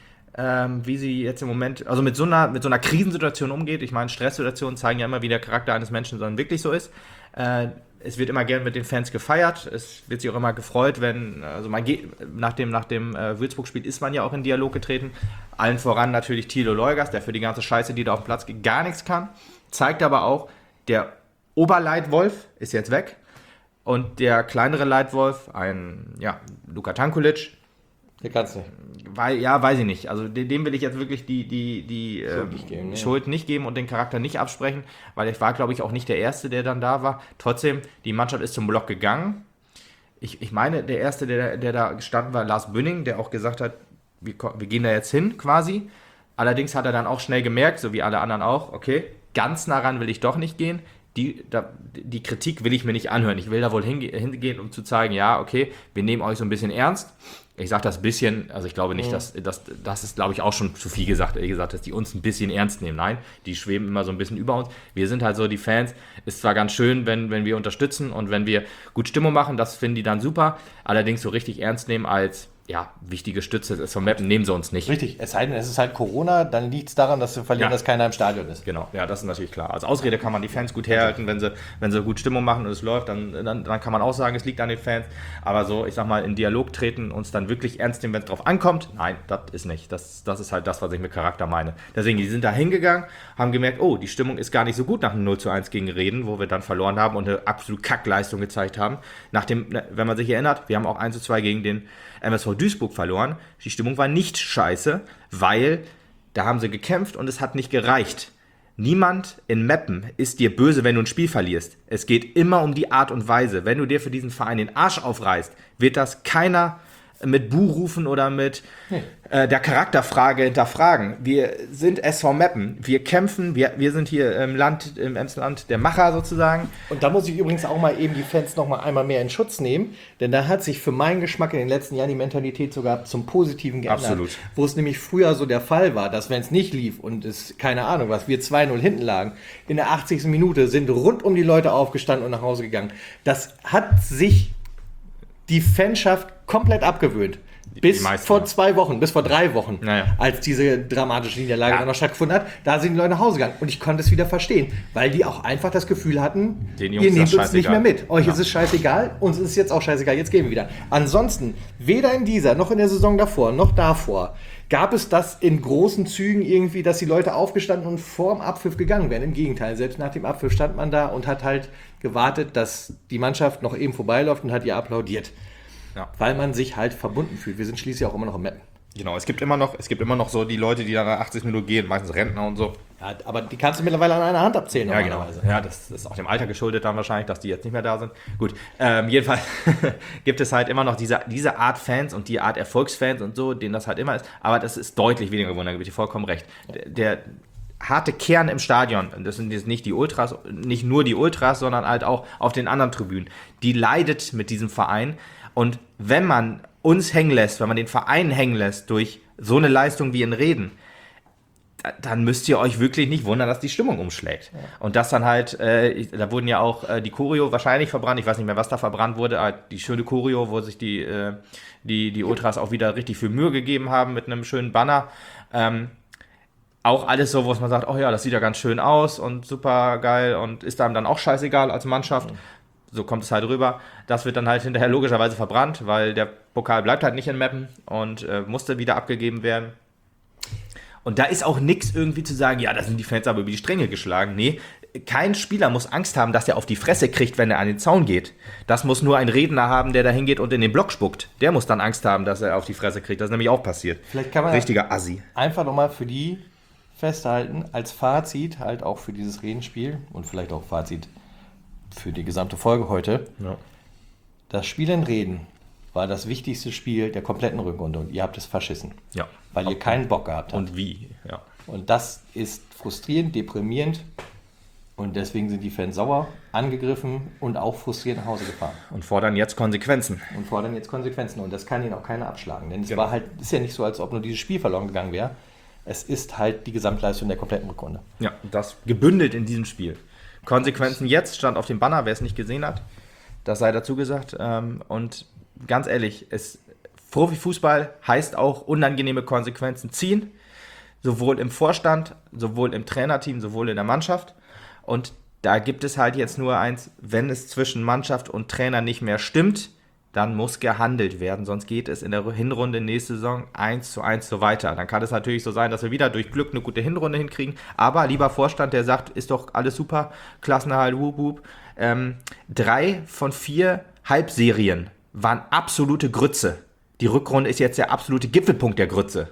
ähm, wie sie jetzt im Moment, also mit so einer, mit so einer Krisensituation umgeht. Ich meine, Stresssituationen zeigen ja immer, wie der Charakter eines Menschen dann wirklich so ist. Äh, es wird immer gern mit den Fans gefeiert. Es wird sich auch immer gefreut, wenn, also man geht, nach dem, nach dem äh, Würzburg-Spiel ist man ja auch in Dialog getreten. Allen voran natürlich Thilo Leugers, der für die ganze Scheiße, die da auf dem Platz geht, gar nichts kann. Zeigt aber auch, der Oberleitwolf ist jetzt weg. Und der kleinere Leitwolf, ein, ja, Luka Tankulic, der kann es nicht. Weil, ja, weiß ich nicht. Also dem will ich jetzt wirklich die, die, die Schuld, ähm, nicht geben, ja. Schuld nicht geben und den Charakter nicht absprechen, weil ich war, glaube ich, auch nicht der Erste, der dann da war. Trotzdem, die Mannschaft ist zum Block gegangen. Ich, ich meine, der Erste, der, der da gestanden war, Lars Bünning, der auch gesagt hat, wir, wir gehen da jetzt hin quasi. Allerdings hat er dann auch schnell gemerkt, so wie alle anderen auch, okay, ganz nah ran will ich doch nicht gehen. Die, da, die Kritik will ich mir nicht anhören. Ich will da wohl hinge- hingehen, um zu zeigen, ja, okay, wir nehmen euch so ein bisschen ernst. Ich sage das bisschen, also ich glaube nicht, dass das, das ist, glaube ich, auch schon zu viel gesagt, ehrlich gesagt, dass die uns ein bisschen ernst nehmen. Nein, die schweben immer so ein bisschen über uns. Wir sind halt so die Fans. Ist zwar ganz schön, wenn, wenn wir unterstützen und wenn wir gut Stimmung machen, das finden die dann super. Allerdings so richtig ernst nehmen als, ja, wichtige Stütze des vom Mappen nehmen sie uns nicht. Richtig, es sei denn, es ist halt Corona, dann liegt es daran, dass wir verlieren, Ja. dass keiner im Stadion ist. Genau, ja, das ist natürlich klar. Als Ausrede kann man die Fans gut herhalten, wenn sie, wenn sie gut Stimmung machen und es läuft, dann, dann, dann kann man auch sagen, es liegt an den Fans. Aber so, ich sag mal, in Dialog treten, uns dann wirklich ernst nehmen, wenn es drauf ankommt, nein, das ist nicht. Das, das ist halt das, was ich mit Charakter meine. Deswegen, die sind da hingegangen, haben gemerkt, oh, die Stimmung ist gar nicht so gut nach einem null zu eins gegen Reden, wo wir dann verloren haben und eine absolute Kackleistung gezeigt haben. Nach dem, wenn man sich erinnert, wir haben auch eins zu zwei gegen den M S V Duisburg verloren. Die Stimmung war nicht scheiße, weil da haben sie gekämpft und es hat nicht gereicht. Niemand in Meppen ist dir böse, wenn du ein Spiel verlierst. Es geht immer um die Art und Weise. Wenn du dir für diesen Verein den Arsch aufreißt, wird das keiner mit Buh rufen oder mit nee. äh, der Charakterfrage hinterfragen. Wir sind S V Meppen. Wir kämpfen, wir, wir sind hier im Land, im Emsland der Macher sozusagen. Und da muss ich übrigens auch mal eben die Fans noch mal einmal mehr in Schutz nehmen, denn da hat sich für meinen Geschmack in den letzten Jahren die Mentalität sogar zum Positiven geändert. Absolut. Wo es nämlich früher so der Fall war, dass wenn es nicht lief und es, keine Ahnung was, wir zwei null hinten lagen, in der achtzigsten Minute sind rund um die Leute aufgestanden und nach Hause gegangen. Das hat sich die Fanschaft komplett abgewöhnt. Bis vor zwei Wochen, bis vor drei Wochen, naja. als diese dramatische Niederlage ja. dann noch stattgefunden hat, da sind die Leute nach Hause gegangen. Und ich konnte es wieder verstehen, weil die auch einfach das Gefühl hatten, Den Jungs ihr nehmt ist uns nicht mehr mit. Euch ja. ist es scheißegal, uns ist es jetzt auch scheißegal, jetzt gehen wir wieder. Ansonsten, weder in dieser, noch in der Saison davor, noch davor, gab es das in großen Zügen irgendwie, dass die Leute aufgestanden und vorm Abpfiff gegangen wären. Im Gegenteil, selbst nach dem Abpfiff stand man da und hat halt gewartet, dass die Mannschaft noch eben vorbeiläuft und hat ihr applaudiert. Ja. Weil man sich halt verbunden fühlt. Wir sind schließlich auch immer noch im Mappen. Genau, es gibt immer noch, es gibt immer noch so die Leute, die dann nach achtzig Minuten gehen, meistens Rentner und so. Ja, aber die kannst du mittlerweile an einer Hand abzählen. Ja, genau. Ja, das ist auch dem Alter geschuldet dann wahrscheinlich, dass die jetzt nicht mehr da sind. Gut, ähm, jedenfalls gibt es halt immer noch diese, diese Art Fans und die Art Erfolgsfans und so, denen das halt immer ist. Aber das ist deutlich weniger geworden, da gebe ich dir vollkommen recht. Der, der harte Kern im Stadion, das sind jetzt nicht die Ultras, nicht nur die Ultras, sondern halt auch auf den anderen Tribünen, die leidet mit diesem Verein. Und wenn man uns hängen lässt, wenn man den Verein hängen lässt durch so eine Leistung wie in Reden, da, dann müsst ihr euch wirklich nicht wundern, dass die Stimmung umschlägt. Ja. Und das dann halt, äh, da wurden ja auch äh, die Choreo wahrscheinlich verbrannt, ich weiß nicht mehr, was da verbrannt wurde, aber die schöne Choreo, wo sich die, äh, die, die Ultras auch wieder richtig viel Mühe gegeben haben mit einem schönen Banner. Ähm, auch alles so, wo man sagt, oh ja, das sieht ja ganz schön aus und super geil und ist einem dann auch scheißegal als Mannschaft. Mhm. So kommt es halt rüber. Das wird dann halt hinterher logischerweise verbrannt, weil der Pokal bleibt halt nicht in Meppen und äh, musste wieder abgegeben werden. Und da ist auch nichts irgendwie zu sagen, ja, da sind die Fans aber über die Stränge geschlagen. Nee, kein Spieler muss Angst haben, dass er auf die Fresse kriegt, wenn er an den Zaun geht. Das muss nur ein Redner haben, der da hingeht und in den Block spuckt. Der muss dann Angst haben, dass er auf die Fresse kriegt. Das ist nämlich auch passiert. Vielleicht kann man richtiger Assi. Einfach nochmal für die festhalten, als Fazit halt auch für dieses Redenspiel und vielleicht auch Fazit für die gesamte Folge heute. Ja. Das Spiel in Reden war das wichtigste Spiel der kompletten Rückrunde und ihr habt es verschissen. Ja. Weil ihr keinen Bock gehabt habt. Und wie, ja. Und das ist frustrierend, deprimierend Und deswegen sind die Fans sauer, angegriffen und auch frustriert nach Hause gefahren. Und fordern jetzt Konsequenzen. Und fordern jetzt Konsequenzen. Und das kann ihnen auch keiner abschlagen. Denn es Genau. war halt, ist ja nicht so, als ob nur dieses Spiel verloren gegangen wäre. Es ist halt die Gesamtleistung der kompletten Rückrunde. Ja, das gebündelt in diesem Spiel. Konsequenzen jetzt, stand auf dem Banner, wer es nicht gesehen hat. Das sei dazu gesagt. Und ganz ehrlich, es, Profifußball heißt auch unangenehme Konsequenzen ziehen. Sowohl im Vorstand, sowohl im Trainerteam, sowohl in der Mannschaft. Und da gibt es halt jetzt nur eins, wenn es zwischen Mannschaft und Trainer nicht mehr stimmt, dann muss gehandelt werden, sonst geht es in der Hinrunde nächste Saison eins zu eins so weiter. Dann kann es natürlich so sein, dass wir wieder durch Glück eine gute Hinrunde hinkriegen, aber lieber Vorstand, der sagt, ist doch alles super, Klassenerhalt, wup, wup. Ähm, drei von vier Halbserien waren absolute Grütze. Die Rückrunde ist jetzt der absolute Gipfelpunkt der Grütze.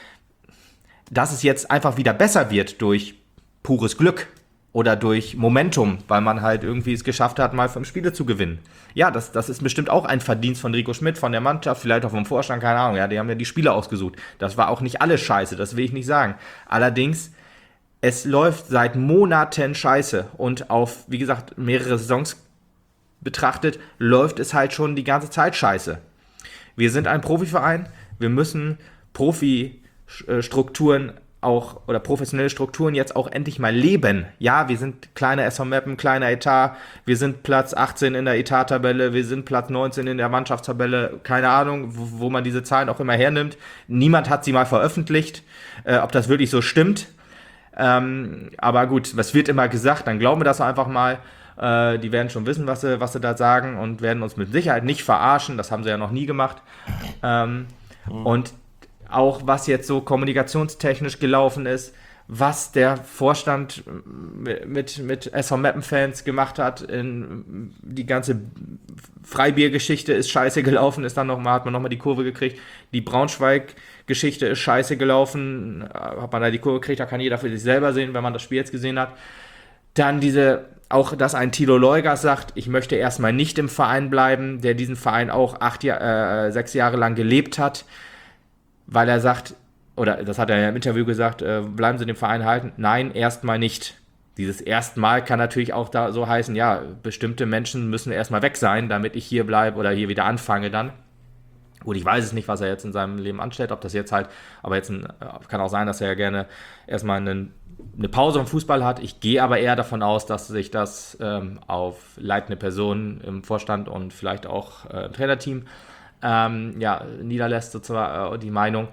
Dass es jetzt einfach wieder besser wird durch pures Glück, oder durch Momentum, weil man halt irgendwie es geschafft hat, mal fünf Spiele zu gewinnen. Ja, das, das ist bestimmt auch ein Verdienst von Rico Schmidt, von der Mannschaft, vielleicht auch vom Vorstand, keine Ahnung. Ja, die haben ja die Spieler ausgesucht. Das war auch nicht alles scheiße, das will ich nicht sagen. Allerdings, es läuft seit Monaten scheiße. Und auf, wie gesagt, mehrere Saisons betrachtet, läuft es halt schon die ganze Zeit scheiße. Wir sind ein Profiverein, wir müssen Profi-Strukturen auch oder professionelle Strukturen jetzt auch endlich mal leben. Ja, wir sind kleiner S V Meppen, kleiner Etat, wir sind Platz achtzehn in der Etat-Tabelle, wir sind Platz neunzehn in der Mannschaftstabelle, keine Ahnung, wo, wo man diese Zahlen auch immer hernimmt. Niemand hat sie mal veröffentlicht, äh, ob das wirklich so stimmt. Ähm, aber gut, was wird immer gesagt, dann glauben wir das einfach mal. Äh, die werden schon wissen, was sie, was sie da sagen und werden uns mit Sicherheit nicht verarschen, das haben sie ja noch nie gemacht. Ähm, mhm. Und auch was jetzt so kommunikationstechnisch gelaufen ist, was der Vorstand mit, mit S V Meppen-Fans gemacht hat, in, die ganze Freibier-Geschichte ist scheiße gelaufen, ist dann noch mal, hat man nochmal die Kurve gekriegt, die Braunschweig-Geschichte ist scheiße gelaufen, hat man da die Kurve gekriegt, da kann jeder für sich selber sehen, wenn man das Spiel jetzt gesehen hat. Dann diese, auch dass ein Thilo Leugers sagt, ich möchte erstmal nicht im Verein bleiben, der diesen Verein auch acht, äh, sechs Jahre lang gelebt hat, weil er sagt, oder das hat er ja im Interview gesagt, äh, bleiben Sie dem Verein halten. Nein, erstmal nicht. Dieses erstmal kann natürlich auch da so heißen, ja, bestimmte Menschen müssen erstmal weg sein, damit ich hier bleibe oder hier wieder anfange dann. Gut, ich weiß es nicht, was er jetzt in seinem Leben anstellt, ob das jetzt halt, aber jetzt ein, kann auch sein, dass er ja gerne erstmal einen, eine Pause im Fußball hat. Ich gehe aber eher davon aus, dass sich das ähm, auf leitende Personen im Vorstand und vielleicht auch äh, im Trainerteam Ähm, ja, niederlässt sozusagen äh, die Meinung,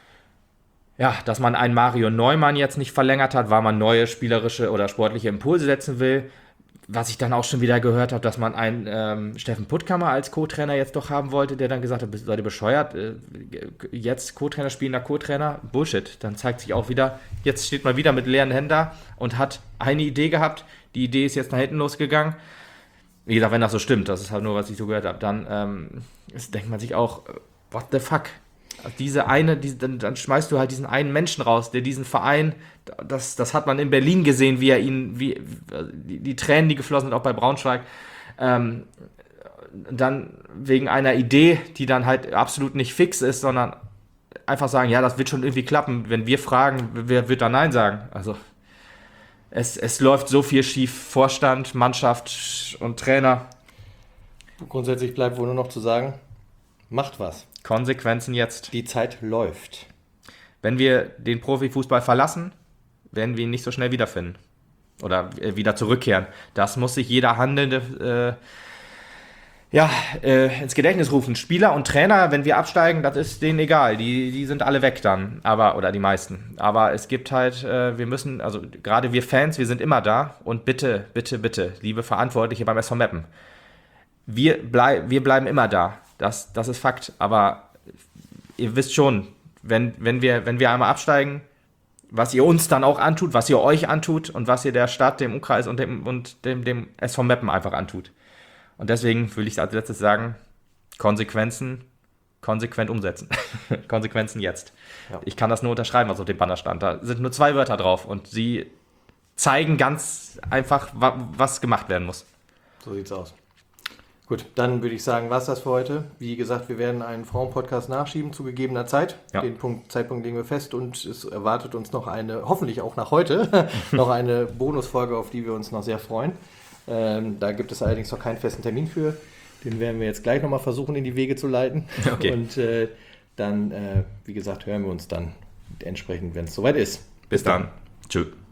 ja, dass man einen Mario Neumann jetzt nicht verlängert hat, weil man neue spielerische oder sportliche Impulse setzen will. Was ich dann auch schon wieder gehört habe, dass man einen ähm, Steffen Puttkammer als Co-Trainer jetzt doch haben wollte, der dann gesagt hat, seid ihr bescheuert, äh, jetzt Co-Trainer spielen nach Co-Trainer? Bullshit. Dann zeigt sich auch wieder, jetzt steht man wieder mit leeren Händen da und hat eine Idee gehabt, die Idee ist jetzt nach hinten losgegangen. Wie gesagt, wenn das so stimmt, das ist halt nur, was ich so gehört habe, dann ähm, denkt man sich auch, what the fuck? Diese eine, diese, dann, dann schmeißt du halt diesen einen Menschen raus, der diesen Verein, das, das hat man in Berlin gesehen, wie er ihn, wie die, die Tränen, die geflossen sind, auch bei Braunschweig, ähm, dann wegen einer Idee, die dann halt absolut nicht fix ist, sondern einfach sagen, ja, das wird schon irgendwie klappen. Wenn wir fragen, wer wird da Nein sagen? Also Es, es läuft so viel schief, Vorstand, Mannschaft und Trainer. Grundsätzlich bleibt wohl nur noch zu sagen, macht was. Konsequenzen jetzt. Die Zeit läuft. Wenn wir den Profifußball verlassen, werden wir ihn nicht so schnell wiederfinden. Oder wieder zurückkehren. Das muss sich jeder Handelnde äh, ja, äh, ins Gedächtnis rufen. Spieler und Trainer, wenn wir absteigen, das ist denen egal. Die, die sind alle weg dann. Aber, oder die meisten. Aber es gibt halt, äh, wir müssen, also gerade wir Fans, wir sind immer da. Und bitte, bitte, bitte, liebe Verantwortliche beim S V Meppen, wir, bleib, wir bleiben immer da. Das, das ist Fakt. Aber ihr wisst schon, wenn, wenn, wir, wenn wir einmal absteigen, was ihr uns dann auch antut, was ihr euch antut und was ihr der Stadt, dem Umkreis und dem, und dem, dem S V Meppen einfach antut. Und deswegen will ich als letztes sagen, Konsequenzen konsequent umsetzen. Konsequenzen jetzt. Ja. Ich kann das nur unterschreiben, was auf dem Banner stand. Da sind nur zwei Wörter drauf und sie zeigen ganz einfach, was gemacht werden muss. So sieht's aus. Gut, dann würde ich sagen, war es das für heute. Wie gesagt, wir werden einen Frauenpodcast nachschieben zu gegebener Zeit. Ja. Den Punkt, Zeitpunkt legen wir fest und es erwartet uns noch eine, hoffentlich auch nach heute, noch eine Bonusfolge, auf die wir uns noch sehr freuen. Ähm, da gibt es allerdings noch keinen festen Termin für. Den werden wir jetzt gleich nochmal versuchen in die Wege zu leiten. Okay. Und äh, dann, äh, wie gesagt, hören wir uns dann entsprechend, wenn es soweit ist. Bis dann. Tschüss.